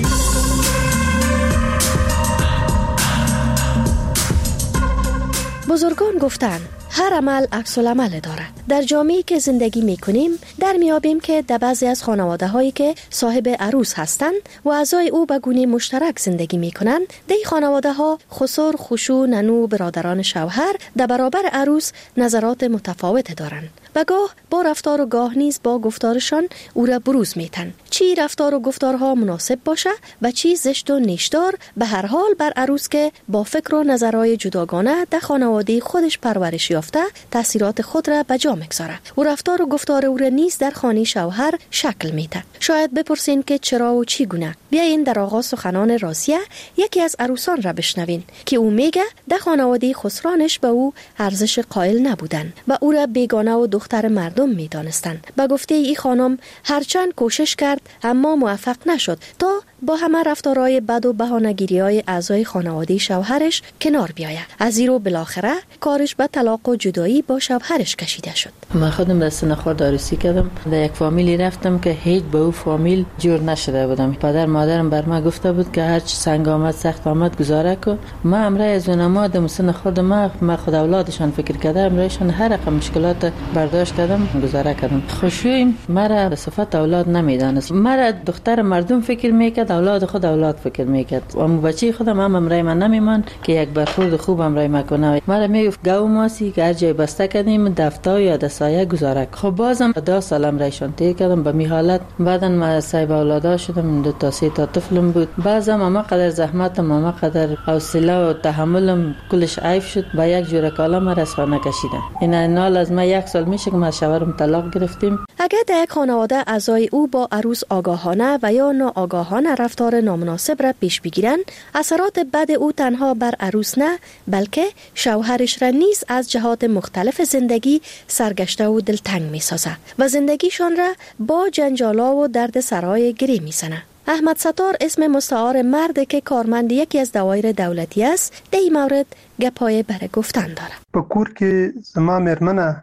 بزرگان گفتند هر عمل عکس العمل دارد. در جامعه‌ای که زندگی می‌کنیم در میابیم که در بعضی از خانواده‌هایی که صاحب عروس هستند و اعضای او به گونه مشترک زندگی می‌کنند، در این خانواده‌ها خسر، خشو، ننو، برادران شوهر در برابر عروس نظرات متفاوت دارند و گاه با رفتار و گاه نیز با گفتارشان او را بروز میتن. چی رفتار و گفتارها مناسب باشه و چی زشت و نیشدار، به هر حال بر عروس که با فکر و نظرهای جداگانه در خانواده خودش پرورش یافته تاثیرات خود را به جا میگذاره و رفتار و گفتار او را نیز در خانه شوهر شکل میده. شاید بپرسین که چرا و چی گونه؟ بیاین در آغاز سخنان راسیه یکی از عروسان را بشنوین که او میگه در خانواده خسرانش به او ارزش قائل نبودن و او را بیگانه و دختر مردم میدانستند. به گفته ای خانم هرچند کوشش کرد اما موفق نشد تا با همه رفتارهای بد و بهانه‌گیری‌های اعضای خانواده شوهرش کنار بیاید. از زیرو بالاخره کارش به طلاق و جدایی با شوهرش کشیده شد. من خودم در سن خورد عروسی کردم، در یک فامیلی رفتم که هیچ به او فامیل جور نشده بودم. پدر مادرم بر من گفته بود که هر چی سنگ آمد سخت آمد گزاره کن. ما امرای از اونما در سن خود ما خود اولادشان فکر کردم، امرایشان هر رقم مشکلات برداشت کردم گزاره کردم. خوشویم مرا به صفت اولاد نمیدانست، مرا دختر مردم فکر میکرد، اولاد خود اولاد فکر میکرد. و بچه خودم هم امرای من نمیمان که یک برخورد خوب امرای ما کنه. مرا میگفت گاو ماسی که هر جای بسته کردیم دفتر یا دسایه گزاره. خب بازم 10 سالم رایشان تیر کردم به می حالت. بعداً ما صاحب اولادا شدم، 2 تا 3 تا طفلم بود. بعضم اما قدر زحمتم، اما قدر حوصله و تحملم کلش عیب شد، با یک جوره کالا مرا از خانه کشیدن. این نال از ما 1 سال میشه که ما شوهرم طلاق گرفتیم. اگر در یک خانواده اعضای او با عروس آگاهانه و یا ناآگاهانه رفتار نامناسب را پیش بگیرند، اثرات بد او تنها بر عروس نه بلکه شوهرش را نیز از جهات مختلف زندگی سرگشته و دلتنگ می‌سازد و زندگیشان را با جنجالا و درد سرای گری می‌زند. احمد ستار اسم مستعار مرد که کارمند یکی از دوایر دولتی است، در این مورد گپای بر گفتن دارد. په کور کې زما مېرمنه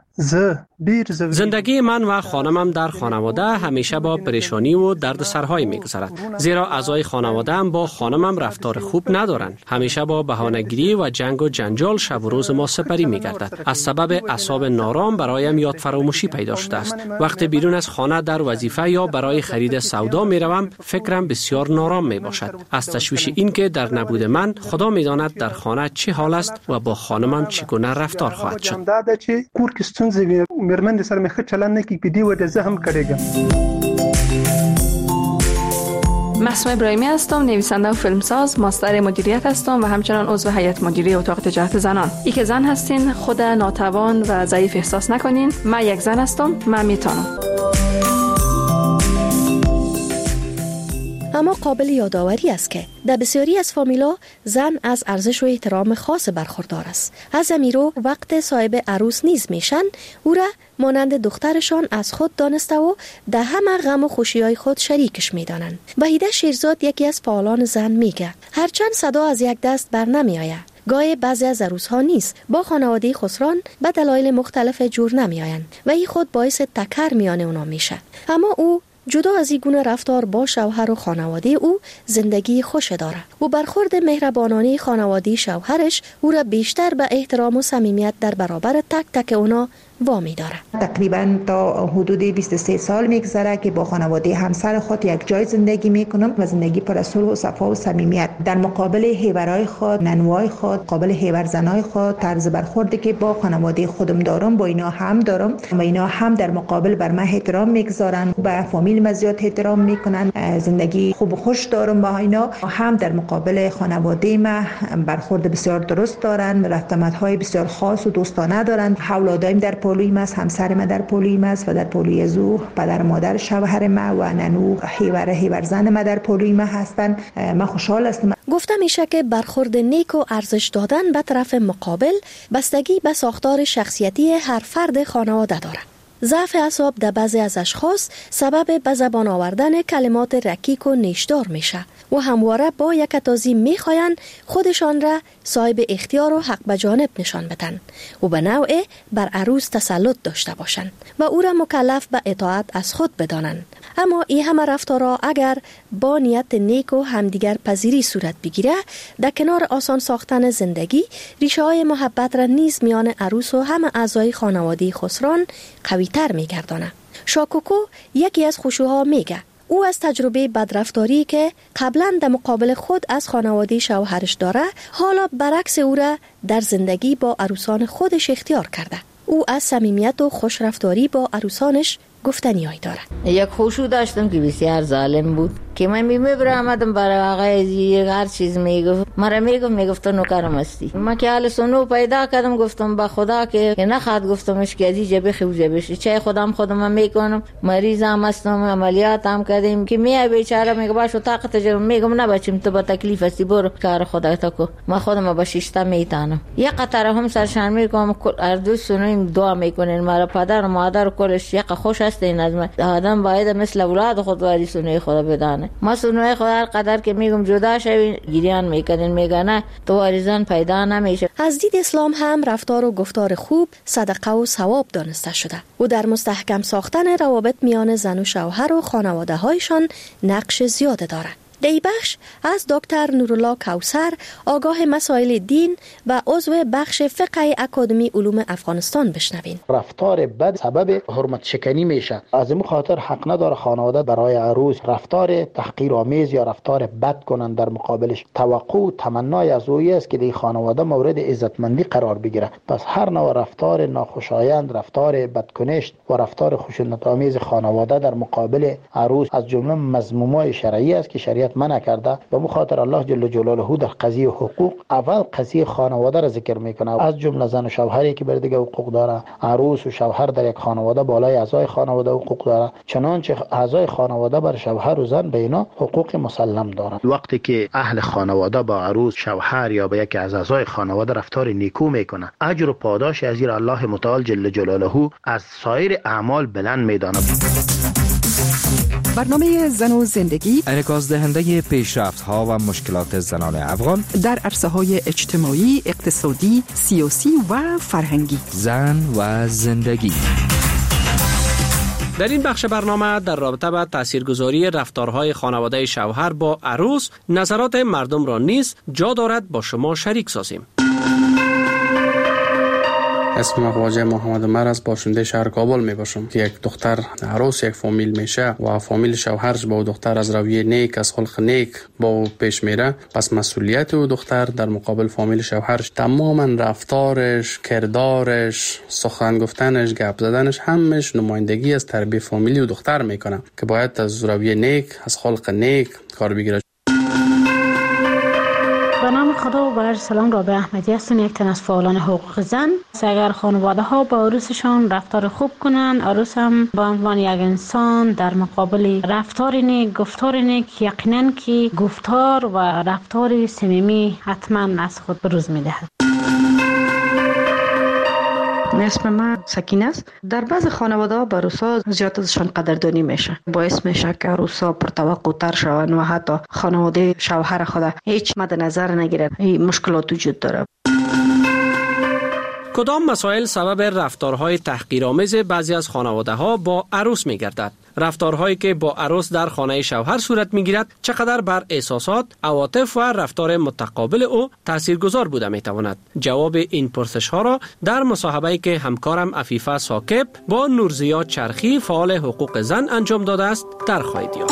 زندگی من و خانمم در خانواده همیشه با پریشانی و درد سرهایی میگذرد، زیرا اعضای خانواده‌ام با خانمم رفتار خوب ندارند. همیشه با بهانه‌گیری و جنگ و جنجال شب و روز ما سپری میگردد. از سبب اعصاب نارام برایم یاد فراموشی پیدا شده است. وقتی بیرون از خانه در وظیفه یا برای خرید سودا میروم، فکرم بسیار نارام میباشد. از تشویش این که در نبود من خدا میداند در خانه چه حال است و با خانمم چگونه رفتار خواهد شد. مېرمن سره مخه چلن نه کی پدی و د زهم کړهګم. مسموع ابراهیمی هستم، نویسنده و فیلمساز، ماستر مدیریت هستم و همچنان عضو هیئت مدیره اتاق تجارت زنان. ای که زن هستین خود ناتوان و ضعیف احساس نکنین. من یک زن هستم، من میتونم. اما قابل یادآوری است که در بسیاری از فامیلا زن از ارزش و احترام خاص برخوردار است. از امیرو وقت صاحب عروس نیز میشن او را مانند دخترشان از خود دانسته و در همه غم و خوشی‌های خود شریکش میدانند. وحیده شیرزاد یکی از فعالان زن میگه هرچند صدا از یک دست بر نمیآید، گاهی بعضی از عروس‌ها نیز با خانواده خسران به دلایل مختلف جور نمیآیند و این خود باعث تکر میان اونا میشه. اما او جدا از این گونه رفتار با شوهر و خانواده او زندگی خوش داره و برخورد مهربانانه خانواده شوهرش او را بیشتر به احترام و صمیمیت در برابر تک تک اونا وامی داره. تقریبا تا حدود 23 سال میگذره که با خانواده همسر خود یک جای زندگی میکنم و زندگی پر از صلح و صفا و صمیمیت. در مقابل هیورای خود، ننوای خود، قابل هیور زنای خود، طرز برخوردی که با خانواده خودم دارم با اینا هم دارم و اینا هم در مقابل بر من احترام میگذارن، به فامیل من زیاد احترام میکنن، زندگی خوب و خوش دارم با اینا. هم در مقابل خانواده من برخورد بسیار درست دارن، رفتمت‌های بسیار خاص و دوستانه دارن. اولادایم در پولویم است، همسر من در پولویم است و در پولوی ازو پدر مادر شوهر من و ننو هیور زن من در پولوی من هستن. من خوشحال هستم. گفته میشه که برخورد نیک و ارزش دادن به طرف مقابل بستگی به ساختار شخصیتی هر فرد خانواده داره. ضعف اعصاب در بعضی از اشخاص سبب به زبان آوردن کلمات رکیک و نیشدار میشه و همواره با یکتازی میخواین خودشان را صاحب اختیار و حق به جانب نشان بدن و به نوعی بر عروس تسلط داشته باشند و او را مکلف به اطاعت از خود بدانند. اما این همه رفتارها اگر با نیت نیک و همدیگر پذیری صورت بگیره، در کنار آسان ساختن زندگی ریشه های محبت را نیز میان عروس و همه اعضای خانواده خسران قوی تر میگردانه. شاکوکو یکی از خشوها میگه او از تجربه بدرفتاری که قبلا در مقابل خود از خانواده شوهرش داره، حالا برعکس او را در زندگی با عروسان خودش اختیار کرده. او از صمیمیت و خوشرفتاری با عروسانش گفتنیایی داره. یک خوشو داشتم که بسیار ظالم بود که من میبرم آمدم برای آقای هر چیز میگفت، مرا میگفت نوکرم هستی. من که حال سنو پیدا کردم گفتم با خدا که نخواد، گفتمش که ازی جبه خوجه بشه، چه خودم میکنم، مریضم هستم، عملیاتم کردیم که میای بیچاره میگه باشو طاقت جرم، میگم نه بچم تو با تکلیف هستی، برو کار خودت کو، من خودم با شیشتا میتونم. یک قطره هم سرشان میکنم، هر دو سنو دعا میکنین مرا پدر و مادر کلش یک خوش هست. این از من آدم باید مثل اولاد خود واری سنوی خدا بدانه. ما سنوی خدا هر قدر که میگم جدا شوین گریان میکنین، میگه نه تو واریزان پیدا نمیشه. از دید اسلام هم رفتار و گفتار خوب صدقه و ثواب دانسته شده و در مستحکم ساختن روابط میان زن و شوهر و خانواده هایشان نقش زیاده داره. در این بخش از دکتر نورالله کوثر آگاه مسائل دین و عضو بخش فقه اکادمی علوم افغانستان بشنوین. رفتار بد سبب حرمت شکنی میشه. از این خاطر حق نداره خانواده برای عروس رفتار تحقیرآمیز یا رفتار بد کنن در مقابلش. توقع و تمنای از اویی است که در خانواده مورد عزتمندی قرار بگیره. پس هر نوع رفتار ناخوشایند، رفتار بدکنشت و رفتار خشونت‌آمیز خانواده در مقابل عروس از جمله مذمومای شرعی است که شریعت منع کرده. به مخاطر الله جل جلاله در قضیه حقوق اول قضیه خانواده را ذکر میکنه، از جمله زن و شوهری که بر دیگه حقوق داره. عروس و شوهر در یک خانواده بالای اعضای خانواده حقوق داره، چنانچه اعضای خانواده بر شوهر و زن به اینا حقوق مسلم دارند. وقتی که اهل خانواده با عروس، شوهر یا با یکی از اعضای خانواده رفتار نیکو میکنه، اجر و پاداش از زیر الله متعال جل جلاله از سایر اعمال بلند میداند. برنامه زن و زندگی انعکاس دهنده پیشرفت‌ها و مشکلات زنان افغان در عرصه‌های اجتماعی، اقتصادی، سیاسی و فرهنگی. زن و زندگی. در این بخش برنامه در رابطه با تاثیرگذاری رفتارهای خانواده شوهر با عروس نظرات مردم را نیز جا دارد با شما شریک سازیم. اسم خواجه محمد عمر است، باشنده شهر کابل می باشم که یک دختر عروس یک فامیل میشه و فامیل شوهرش با دختر از رویه نیک، از خلق نیک با او پیش میره، پس مسئولیت او دختر در مقابل فامیل شوهرش تماما رفتارش، کردارش، سخن گفتنش، گپ زدنش همش نمایندگی از تربیت فامیلی و دختر میکنه که باید از رویه نیک، از خلق نیک کار بگیره. به نام خدا و برای سلام، رابعه احمدی هستم، یک تن از فعالان حقوق زن. اگر خانواده ها با عروسشان رفتار خوب کنن، عروس هم به عنوان یک انسان در مقابل رفتار نیک، گفتار نیک، یقینا که گفتار و رفتار صمیمی حتما از خود بروز میدهد. اسم من سکینه است. در بعض خانواده‌ها به عروس‌ها زیاد ازشان قدردانی میشه، باعث میشه که عروس‌ها پرتوقع‌تر شوند و حتی خانواده شوهر خود هیچ مد نظر نگیرد. این مشکلات وجود داره. کدام مسائل سبب رفتارهای تحقیرآمیز بعضی از خانواده‌ها با عروس می‌گردد؟ رفتارهایی که با عروس در خانه شوهر صورت می‌گیرد چقدر بر احساسات، عواطف و رفتار متقابل او تاثیرگذار بوده می‌تواند؟ جواب این پرسش‌ها را در مصاحبه‌ای که همکارم عفیفه ساکب با نورزیا چرخی فعال حقوق زن انجام داده است در خواهید یافت.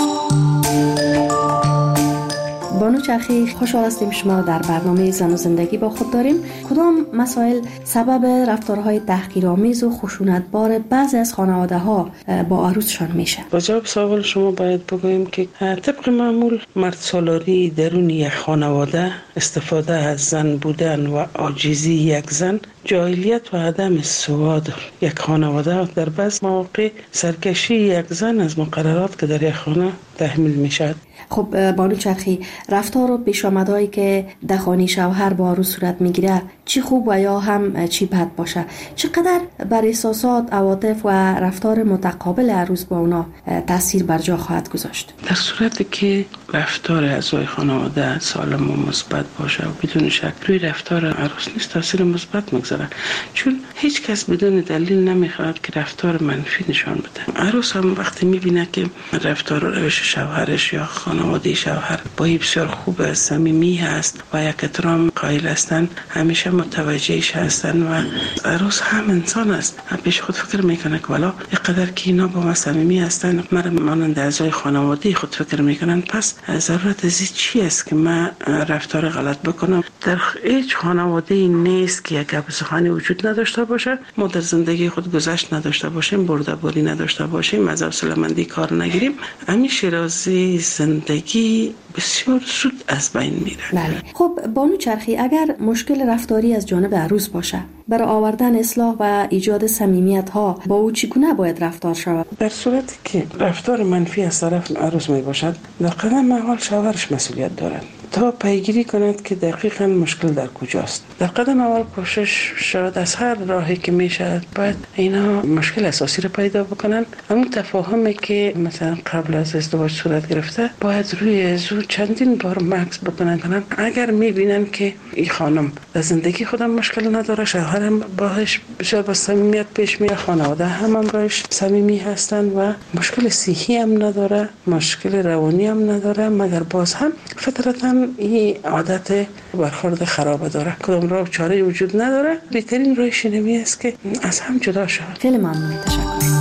بانو چرخی، خوشحال هستیم شما در برنامه زن و زندگی با خود داریم. کدام مسائل سبب رفتارهای تحقیرآمیز و خشونتبار بعضی از خانواده‌ها با عروسشان میشه؟ با جواب سوال شما باید بگوییم که طبق معمول مرد سالاری درون یک خانواده، استفاده از زن بودن و عاجزی یک زن، جاهلیت و عدم سواد یک خانواده، در بعض مواقع سرکشی یک زن از مقررات که در یک خانه تحمیل میشد. خب بانو چرخی، رفتار و پیشامدهایی که در خانه شوهر با عروس صورت میگیره چی خوب و یا هم چی بد باشه، چقدر بر احساسات، عواطف و رفتار متقابل عروس با اونا تاثیر بر جا خواهد گذاشت؟ در صورتی که رفتار اعضای خانواده سالم و مثبت باشه و بدون شک روی رفتار عروس نیست تاثیر مثبت میگذاره، چون هیچ کس بدون دلیل نمیخواد که رفتار منفی نشان بده. عروس هم وقتی میبینه که رفتار و روش شوهرش یا خانواده شوهر با بسیار خوب، صمیمی هست و یک احترام قائل هستن، همیشه متوجهش هستن و عروس هم انسان است، پیش خود فکر میکنه که والا اینقدر که اینا با ما صمیمی هستن، من مانند اعضای خانواده خود فکر میکنن، پس ضرورت از چی است که من رفتار غلط بکنم؟ در هیچ خانواده نیست که یک گپ سخنی وجود نداشته باشه، ما در زندگی خود گذشت نداشته باشیم، برده‌باری نداشته باشیم، مذهب سلامندی کار نگیریم، همین شیرازی زندگی بسیار زود از بین میره. بله. خب بانو چرخی، اگر مشکل رفتاری از جانب عروس باشه، برای آوردن اصلاح و ایجاد صمیمیت ها با او چگونه باید رفتار شود؟ در صورتی که رفتار منفی از طرف عروس می باشد، در قدم اول شوهرش مسئولیت دارد تا پیگیری کند که دقیقاً مشکل در کجاست. در قدم اول کوشش شاید از هر راهی که میشه باید اینا مشکل اساسی رو پیدا بکنن. همون تفاهمی که مثلا قبل از ازدواج صورت گرفته باید روی زود چندین بار مکث بکنن. اگر میبینن که این خانم در زندگی خودم مشکل نداره، شوهرم باهاش بسیار با صمیمیت پیش میره، خانواده هم راش صمیمی هستن و مشکل صحی هم نداره، مشکل روانی هم نداره، مگر باز هم فطرتاً این عادت برخورد خراب داره، کدام راه چاره وجود نداره، بهترین راه شنمی است که از هم جدا شود. خیلی ممنون، تشکر.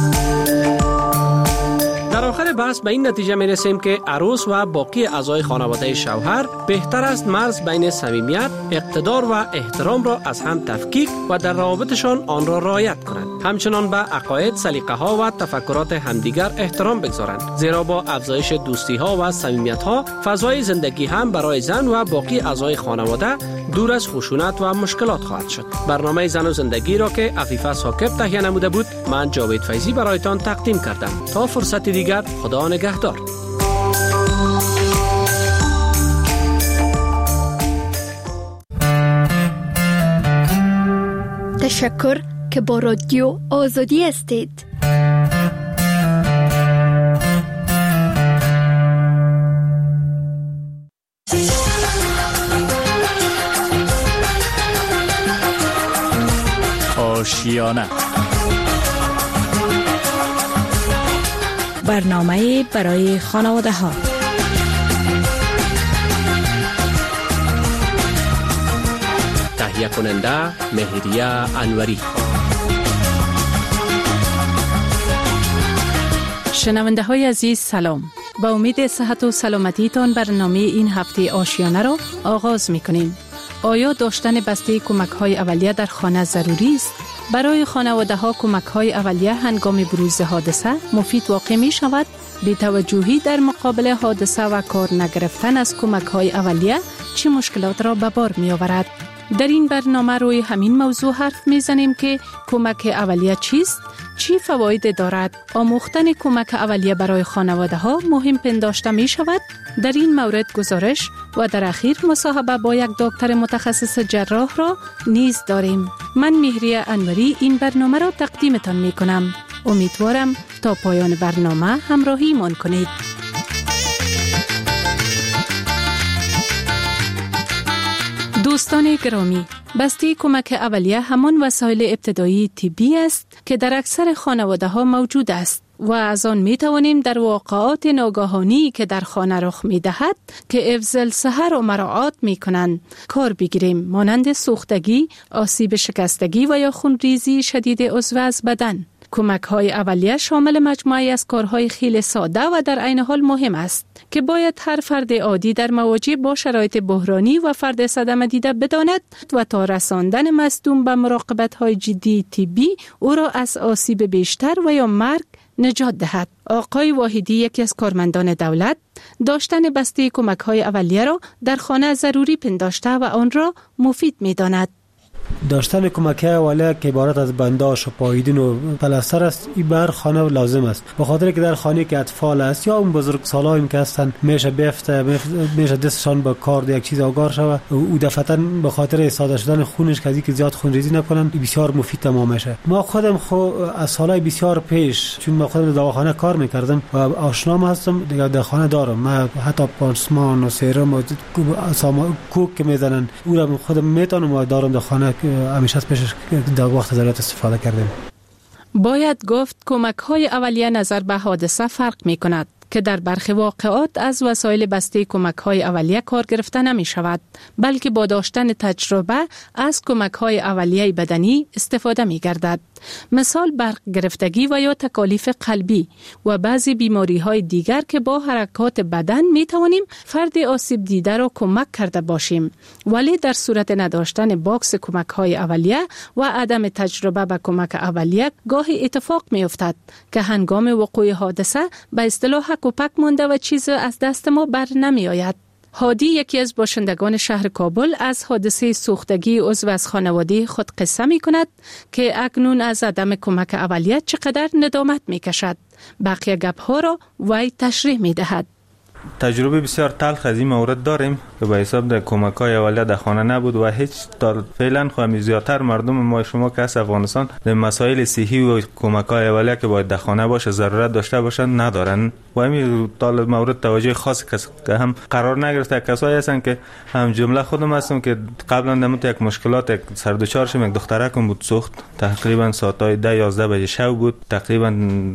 در آخر بحث به این نتیجه می رسیم که عروس و باقی اعضای خانواده شوهر بهتر است مرز بین صمیمیت، اقتدار و احترام را از هم تفکیک و در روابطشان آن را رعایت کنند. همچنان به عقاید، سلیقه ها و تفکرات همدیگر احترام بگذارند، زیرا با افزایش دوستی ها و صمیمیت ها فضای زندگی هم برای زن و باقی اعضای خانواده دور از خشونت و مشکلات خواهد شد. برنامه زن و زندگی را که عفیفه ساکب تهیه نموده بود، من جاوید فیضی برایتان تقدیم کردم. تا فرصت دیگر، خدا نگهدار. تشکر که با رادیو آزادی هستید. آشیانه، برنامه برای خانواده ها. تهیه کننده مهریه انوری. شنونده های عزیز سلام. با امید صحت و سلامتیتان برنامه این هفته آشیانه را آغاز می کنیم. آیا داشتن بسته کمک های اولیه در خانه ضروری است؟ برای خانواده ها کمک های اولیه هنگام بروز حادثه مفید واقع می شود؟ بی‌توجهی در مقابل حادثه و کار نگرفتن از کمک های اولیه چه مشکلات را به بار می آورد؟ در این برنامه روی همین موضوع حرف می زنیم که کمک اولیه چیست؟ چی فواید دارد؟ آموختن کمک اولیه برای خانواده ها مهم پنداشته می شود؟ در این مورد گزارش و در اخیر مصاحبه با یک دکتر متخصص جراح را نیز داریم. من مهریه انوری این برنامه را تقدیمتان می کنم. امیدوارم تا پایان برنامه همراهی من کنید. دوستان گرامی، بسته کمک اولیه همان وسایل ابتدایی طبی است که در اکثر خانواده ها موجود است و از آن می توانیم در واقعات ناگهانی که در خانه رخ می دهد که حفظ الصحه و مراعات می کنند کار بگیریم، مانند سوختگی، آسیب شکستگی و یا خونریزی شدید عضو از بدن. کمک های اولیه شامل مجموعی از کارهای خیلی ساده و در عین حال مهم است که باید هر فرد عادی در مواجه با شرایط بحرانی و فرد صدمه دیده بداند و تا رساندن مصدوم به مراقبت های جدی طبی او را از آسیب بیشتر و یا مرگ نجات دهد. آقای واحدی، یکی از کارمندان دولت، داشتن بسته کمک های اولیه را در خانه ضروری پنداشته و آن را مفید می داند. داشتن کمک اولیه که عبارت از بنداژ و پاییدن و پلاستر است، این بر خانه لازم است، به خاطر که در خانه که اطفال است یا اون بزرگسالایی که هستن میشه میشه دستشان به کار یک چیز آگار شود او دفعتاً به خاطر استفاده شدن خونش که زیاد خونریزی نکنن بسیار مفید تمام میشه. ما خودم از سالهای بسیار پیش چون ما خودم دواخانه کار میکردم و آشنام هستم دیگه در خانه دارم، من حتی پانسمان و سرم و کوک که میزنن او را خودم میتونم و دارم در خانه همیشه از پیشش در وقت ضرورت استفاده کردیم. باید گفت کمک های اولیه نظر به حادثه فرق می کند که در برخی واقعات از وسایل بسته کمک های اولیه کار گرفته نمی شود، بلکه با داشتن تجربه از کمک های اولیه بدنی استفاده می گردد. مثال برق گرفتگی و یا تکالیف قلبی و بعضی بیماری های دیگر که با حرکات بدن می توانیم فرد آسیب دیده را کمک کرده باشیم، ولی در صورت نداشتن باکس کمک های اولیه و عدم تجربه به کمک اولیه گاهی اتفاق می افتد که هنگام وقوع حادثه به اصطلاح هک و پک مانده و چیز از دست ما بر نمی آید. هادی، یکی از باشندگان شهر کابل، از حادثه سوختگی عضو از خانواده خود قصه می کند که اکنون از عدم کمک اولیه چقدر ندامت می کشد. بقیه گپ ها را وی تشریح می دهد. تجربه بسیار تلخ از این مورد داریم که به حساب در کمک های اولیه در خانه نبود و هیچ تا فعلا خواهیم زیادتر مردم ما شما که از افغانستان در مسائل صحی و کمک های اولیه که باید در خانه باشه ضرورت داشته باشن ندارن و همین طالب مورد توجه خاص که هم قرار نگرفته. کسایی هستن که هم جمله خودم هستم که قبلا دمت یک مشکلات سردوچار شدم. یک دخترکم بود سوخت تقریبا ساعتای 10-11 بجه شب بود، تقریبا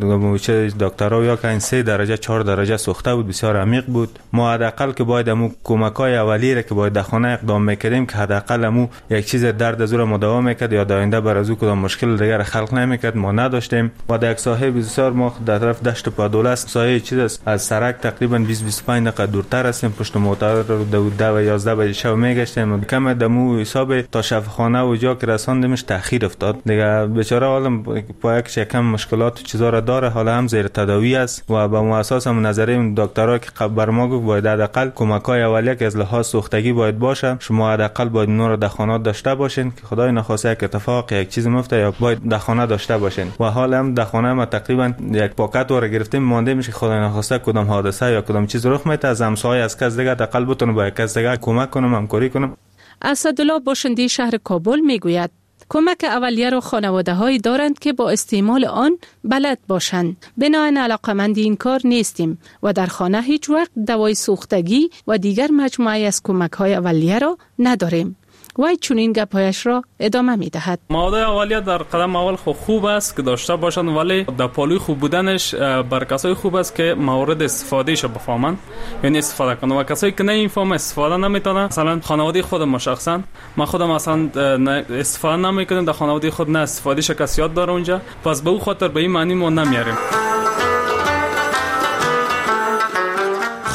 موچه دکترها یا که 3 درجه 4 درجه سوخته بود، بسیار عمیق بود. ما حداقل که باید امو کمک‌های اولیه را که باید در خانه اقدام می‌کردیم که حداقل امو یک چیز درد زور مداوا می‌کرد یا آینده بر از او کدام مشکل دیگر خلق نمی‌کرد ما نداشتیم. و در یک ساحه بسیار ما در طرف دشت پادوله است، ساحه چیز از سرک تقریبا 20-25 دقیقه دورتر هستیم، پشت موتور رو 10 و 11 بجه شب میگشتیم. کم دمو حساب تا شفاخانه و جا که رساندیمش تأخیر افتاد دیگه. بیچاره حالا با یک کم مشکلات و چیزا را داره، حالا هم زیر تداوی است و به اساس هم نظریه دکترها که بر ما گفت باید حداقل کمک‌های اولیه که از لحاظ سوختگی باید باشه، شما حداقل باید نور در خانه داشته باشین که خدای نخواسته یک اتفاق یک چیز مفته یا باید در خانه داشته باشین. و حالا هم در خانه ما تقریبا یک پاکت ور گرفتیم مانده میشه خدای نخواسته کدام حادثه یا کدام چیز رخ میته از همسایه از کس دیگه حداقل بتونه با کس دیگه کمک کنم، همکاری کنم. اسدالله باشنده شهر کابل میگوید کمک اولیه را خانواده‌هایی دارند که با استعمال آن بلد باشند. بنابراین علاقمند این کار نیستیم و در خانه هیچ وقت دوای سوختگی و دیگر مجموعه از کمک‌های اولیه را نداریم. وای چنین گپایش را ادامه می‌دهد. مواد اولیه در قدم اول خوب است که داشته باشند، ولی در پالوی خوب بودنش بر کسای خوب است که مورد استفادهش بفهمند، یعنی استفاده کنند. و کسایی که نمی‌فهمند استفاده نمی‌تونن، مثلا خانواده خودم شخصا ما خودم مثلا استفاده نمی‌کنیم در خانواده خود، نه استفادهش کسی یاد داره اونجا، پس به او خاطر به این معنی ما نمیاریم.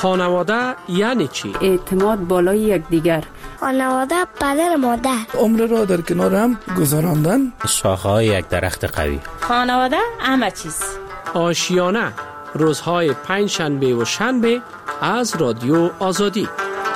خانواده یعنی چی؟ اعتماد بالای یکدیگر. خانواده پدر مادر. عمر را در کنار هم گذراندن. شاخه‌های یک درخت قوی. خانواده همه چیز. آشیانه روزهای پنجشنبه و شنبه از رادیو آزادی.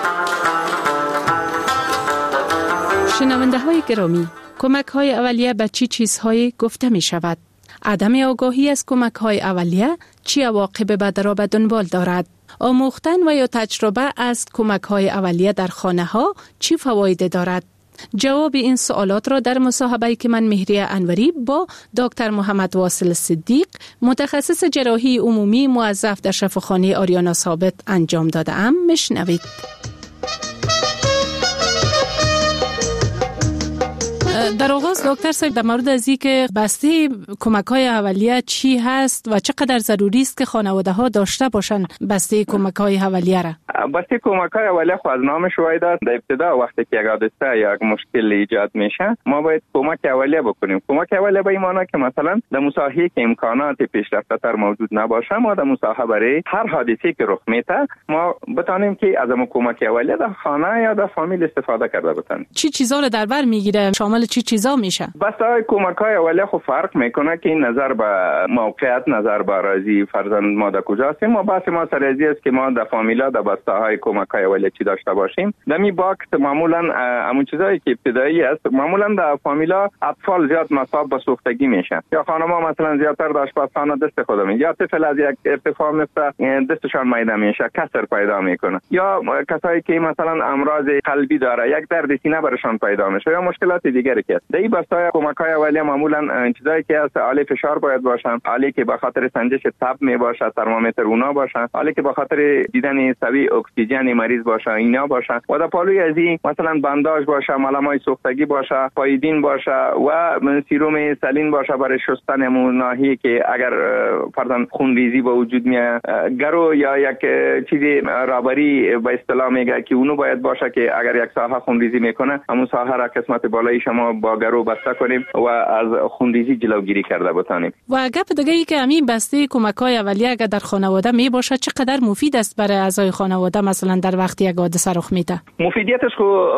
شنونده های گرامی، کمک های اولیه به چی چیزهایی گفته می شود؟ عدم آگاهی از کمک های اولیه چی عواقب بد را به دنبال دارد؟ آموختن و یا تجربه از کمک های اولیه در خانه ها چی فواید دارد؟ جواب این سوالات را در مصاحبه‌ای که من مهریه انوری با دکتر محمد واصل صدیق متخصص جراحی عمومی موظف در شفاخانه آریانا ثابت انجام داده ام میشنوید. در آغاز دکتر صاحب در مورد از اینکه بسته کمک‌های اولیه چی هست و چقدر ضروری است که خانواده‌ها داشته باشند بسته کمک‌های اولیه را. بسته کمک‌های اولیه خو از نامش وایده در ابتدا وقتی که یک حادثه یا یک مشکل ایجاد میشه ما باید کمک اولیه بکنیم. کمک اولیه به این معنی که مثلا در مساحتی که امکانات پیشرفته‌تر موجود نباشه ما در مساحت برای هر حادثه‌ای که رخ میده ما بتونیم که از کمک اولیه در خانه یا در فامیل استفاده کرده بتونیم. چی چیزا رو در بر میگیره؟ شامل چی چیزا میشه؟ بسته کمک‌های اولیه خو فرق میکنه که این نظر به موقعیت، نظر به راضی فرزند ما در کجا هستیم. ما بحث ما سرازی است که ما در فامیلا در بسته‌های کمک‌های اولیه چی داشته باشیم. در می باکت معمولا همون چیزایی که ابتدایی است معمولا در فامیلا اطفال زیاد مصاب به سوختگی میشن یا خانم‌ها مثلا زیادتر در آشپزخانه دست خود می یا طفل از یک ارتفاع مثل دستشان میده میشه کسر پیدا میکنه یا کسایی که مثلا امراض قلبی داره یک درد سینه برشان پیدا میشه یا مشکلات دیگری که در این بسته‌های کمک‌های اولیه معمولا چیزایی که از آله فشار باید باشن، آله که به خاطر سنجش تب می باشه، ترمامیتر اونا باشن، آله که به خاطر دیدن سوی اکسیژن مریض باشه اینا باشن و در پالوی از این مثلا بنداژ باشه، ملمای سوختگی باشه، پایدین باشه و سیروم سلین باشه برای شستن همون ناحیه که اگر فرضاً خونریزی به وجود میاد، گرو یا یک چیزی رابری به اصطلاح میگه که اونو باید باشه که اگر یک ساحه خونریزی میکنه همون ساحه را قسمت بالایی شما با گرو بسته کنیم و از خونریزی جلوگیری کرده بتانیم. و گپ دیگه ای که همین بسته کمک‌های اولیه اگر در خانواده می باشه چقدر مفید است برای اعضای خانواده مثلا در وقتی یک حادثه رخ میده؟ مفیدیتش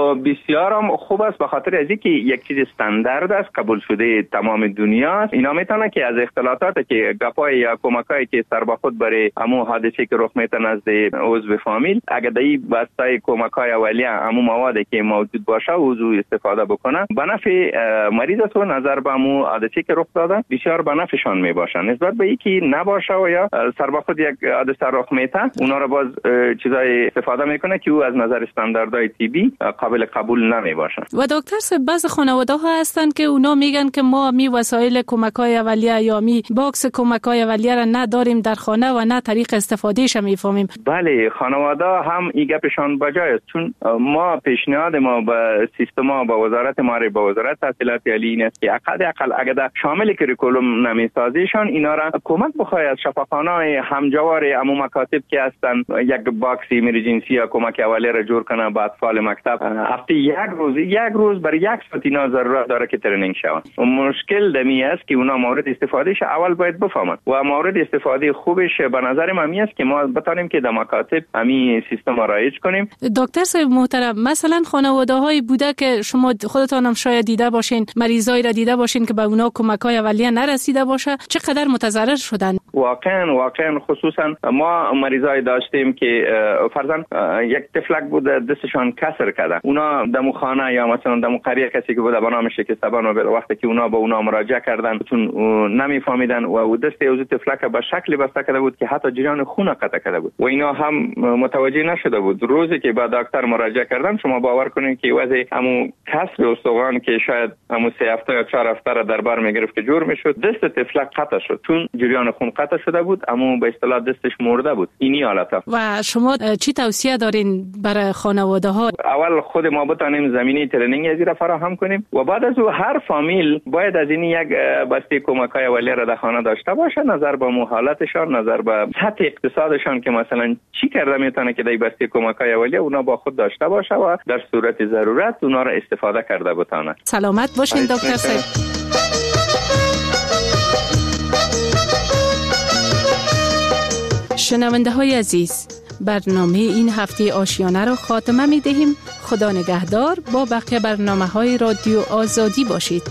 بسیار خوب است به خاطر از اینکه یک چیز استاندارد است قبول شده تمام دنیا است. اینا میتونه که از اختلاطات که گپای یا کمکایی که سر به خود برای همون حادثه که رخ میده نزد عضو فامیل اگر در این بسته کمک‌های اولیه همون موادی که موجود باشه عضو استفاده بکنه به نفع مریض است و نظر به همون حادثه که رخ داده بسیار به نفعشان میباشن نسبت به اینکه نباشه و یا سر به خود یک حادثه رخ میده اونا رو باز چیزای استفاده میکنه که او از نظر استانداردهای طبی قابل قبول نمیباشن. و دکتر صاحب بعض خانواده ها هستن که اونا میگن که ما می وسایل کمک‌های اولیه یا می باکس کمک‌های اولیه را نداریم در خانه و نه طریق استفادهش میفهمیم. بله خانواده هم این گپشان بجای است چون ما پیشنهاد ما به سیستم با وزارت مالی با وزارت تحصیلات عالی این است که اقل اگر شامل کریکولوم نمیسازیشان اینا را کمک بخواد از شفاخانه‌های همجوار عموم مکاتب که هستن یک باکس ایمرجنسی یا کمک اولیه را جور کنه با اطفال مکتب هفته یک روز برای یک ساعت اینا ضرورت داره که ترنینگ شون. مشکل دمی است که اونا مورد استفادهش اول باید بفهمن و مورد استفاده خوبش به نظر من است که ما بتونیم که در مکاتب همین سیستم را رایج کنیم. دکتر صاحب محترم مثلا خانواده‌های بوده که شما خودتان هم شاید دیده باشین مریضایی را دیده باشین که به اونا کمک‌های اولیه نرسیده باشه چقدر متضرر شدن؟ واقعا خصوصا ما مریضای داشتیم که فرضاً یک تفلک بود دستشان کسر کرده اونا دمو خانه یا مثلا دمو قریه کسی که بوده به نام شکستبان و وقتی که اونا با اونا مراجعه کردن چون نمیفهمیدن و دست اوزو تفلک به شکلی بسته کرده بود که حتی جریان خون قطع کرده بود و اینا هم متوجه نشده بود. روزی که با دکتر مراجعه کردن شما باور کنید که وضع همو کسر استخوان که شاید همو 3 هفته یا 4 هفته را در بر میگرفت که جور میشد دست تفلک قطع شد چون جریان خون قطع شده بود اما به اصطلاح دستش مرده بود. اینی حالته. و شما چی توصیه دارین برای خانواده ها؟ اول خود ما بتونیم زمینه ترنینگ از را فراهم کنیم و بعد از او هر فامیل باید از این یک بسته کمک‌های اولیه را در خانه داشته باشه نظر به حالتشان نظر به سطح اقتصادشان که مثلا چی کرده میتونه که در بسته کمک‌های اولیه اونا با خود داشته باشه و در صورت ضرورت اونا را استفاده کرده بتونه. سلامت باشین دکتر صاحب. شنونده های عزیز برنامه این هفته آشیانه را خاتمه می دهیم. خدا نگهدار. با بقیه برنامه‌های رادیو آزادی باشید.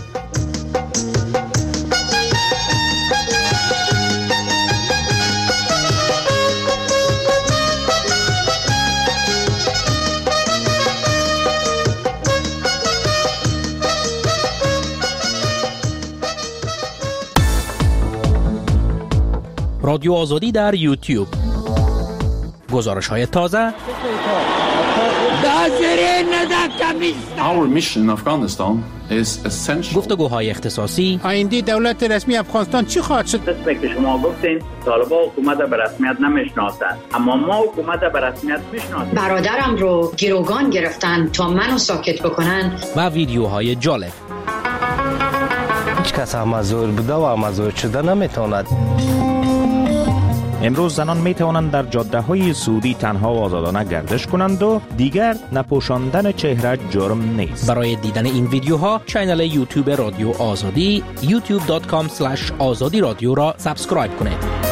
رادیو آزادی در یوتیوب. گزارش‌های تازه. Our mission in Afghanistan is essential. گفتگوهای اختصاصی. آینده دولت رسمی افغانستان چی خواهد شد؟ دست که شما گفتین طالبان حکومت به رسمیت نمیشناسند، اما ما حکومت به رسمیت میشناسیم. برادرم رو گروگان گرفتن تا منو ساکت بکنن. و ویدیوهای جالب. هیچ کس مزور بوده و مزور شده نمیتواند. امروز زنان می توانند در جاده های سعودی تنها و آزادانه گردش کنند و دیگر نپوشاندن چهره جرم نیست. برای دیدن این ویدیوها کانال یوتیوب رادیو آزادی youtube.com/azadi radio را سابسکرایب کنید.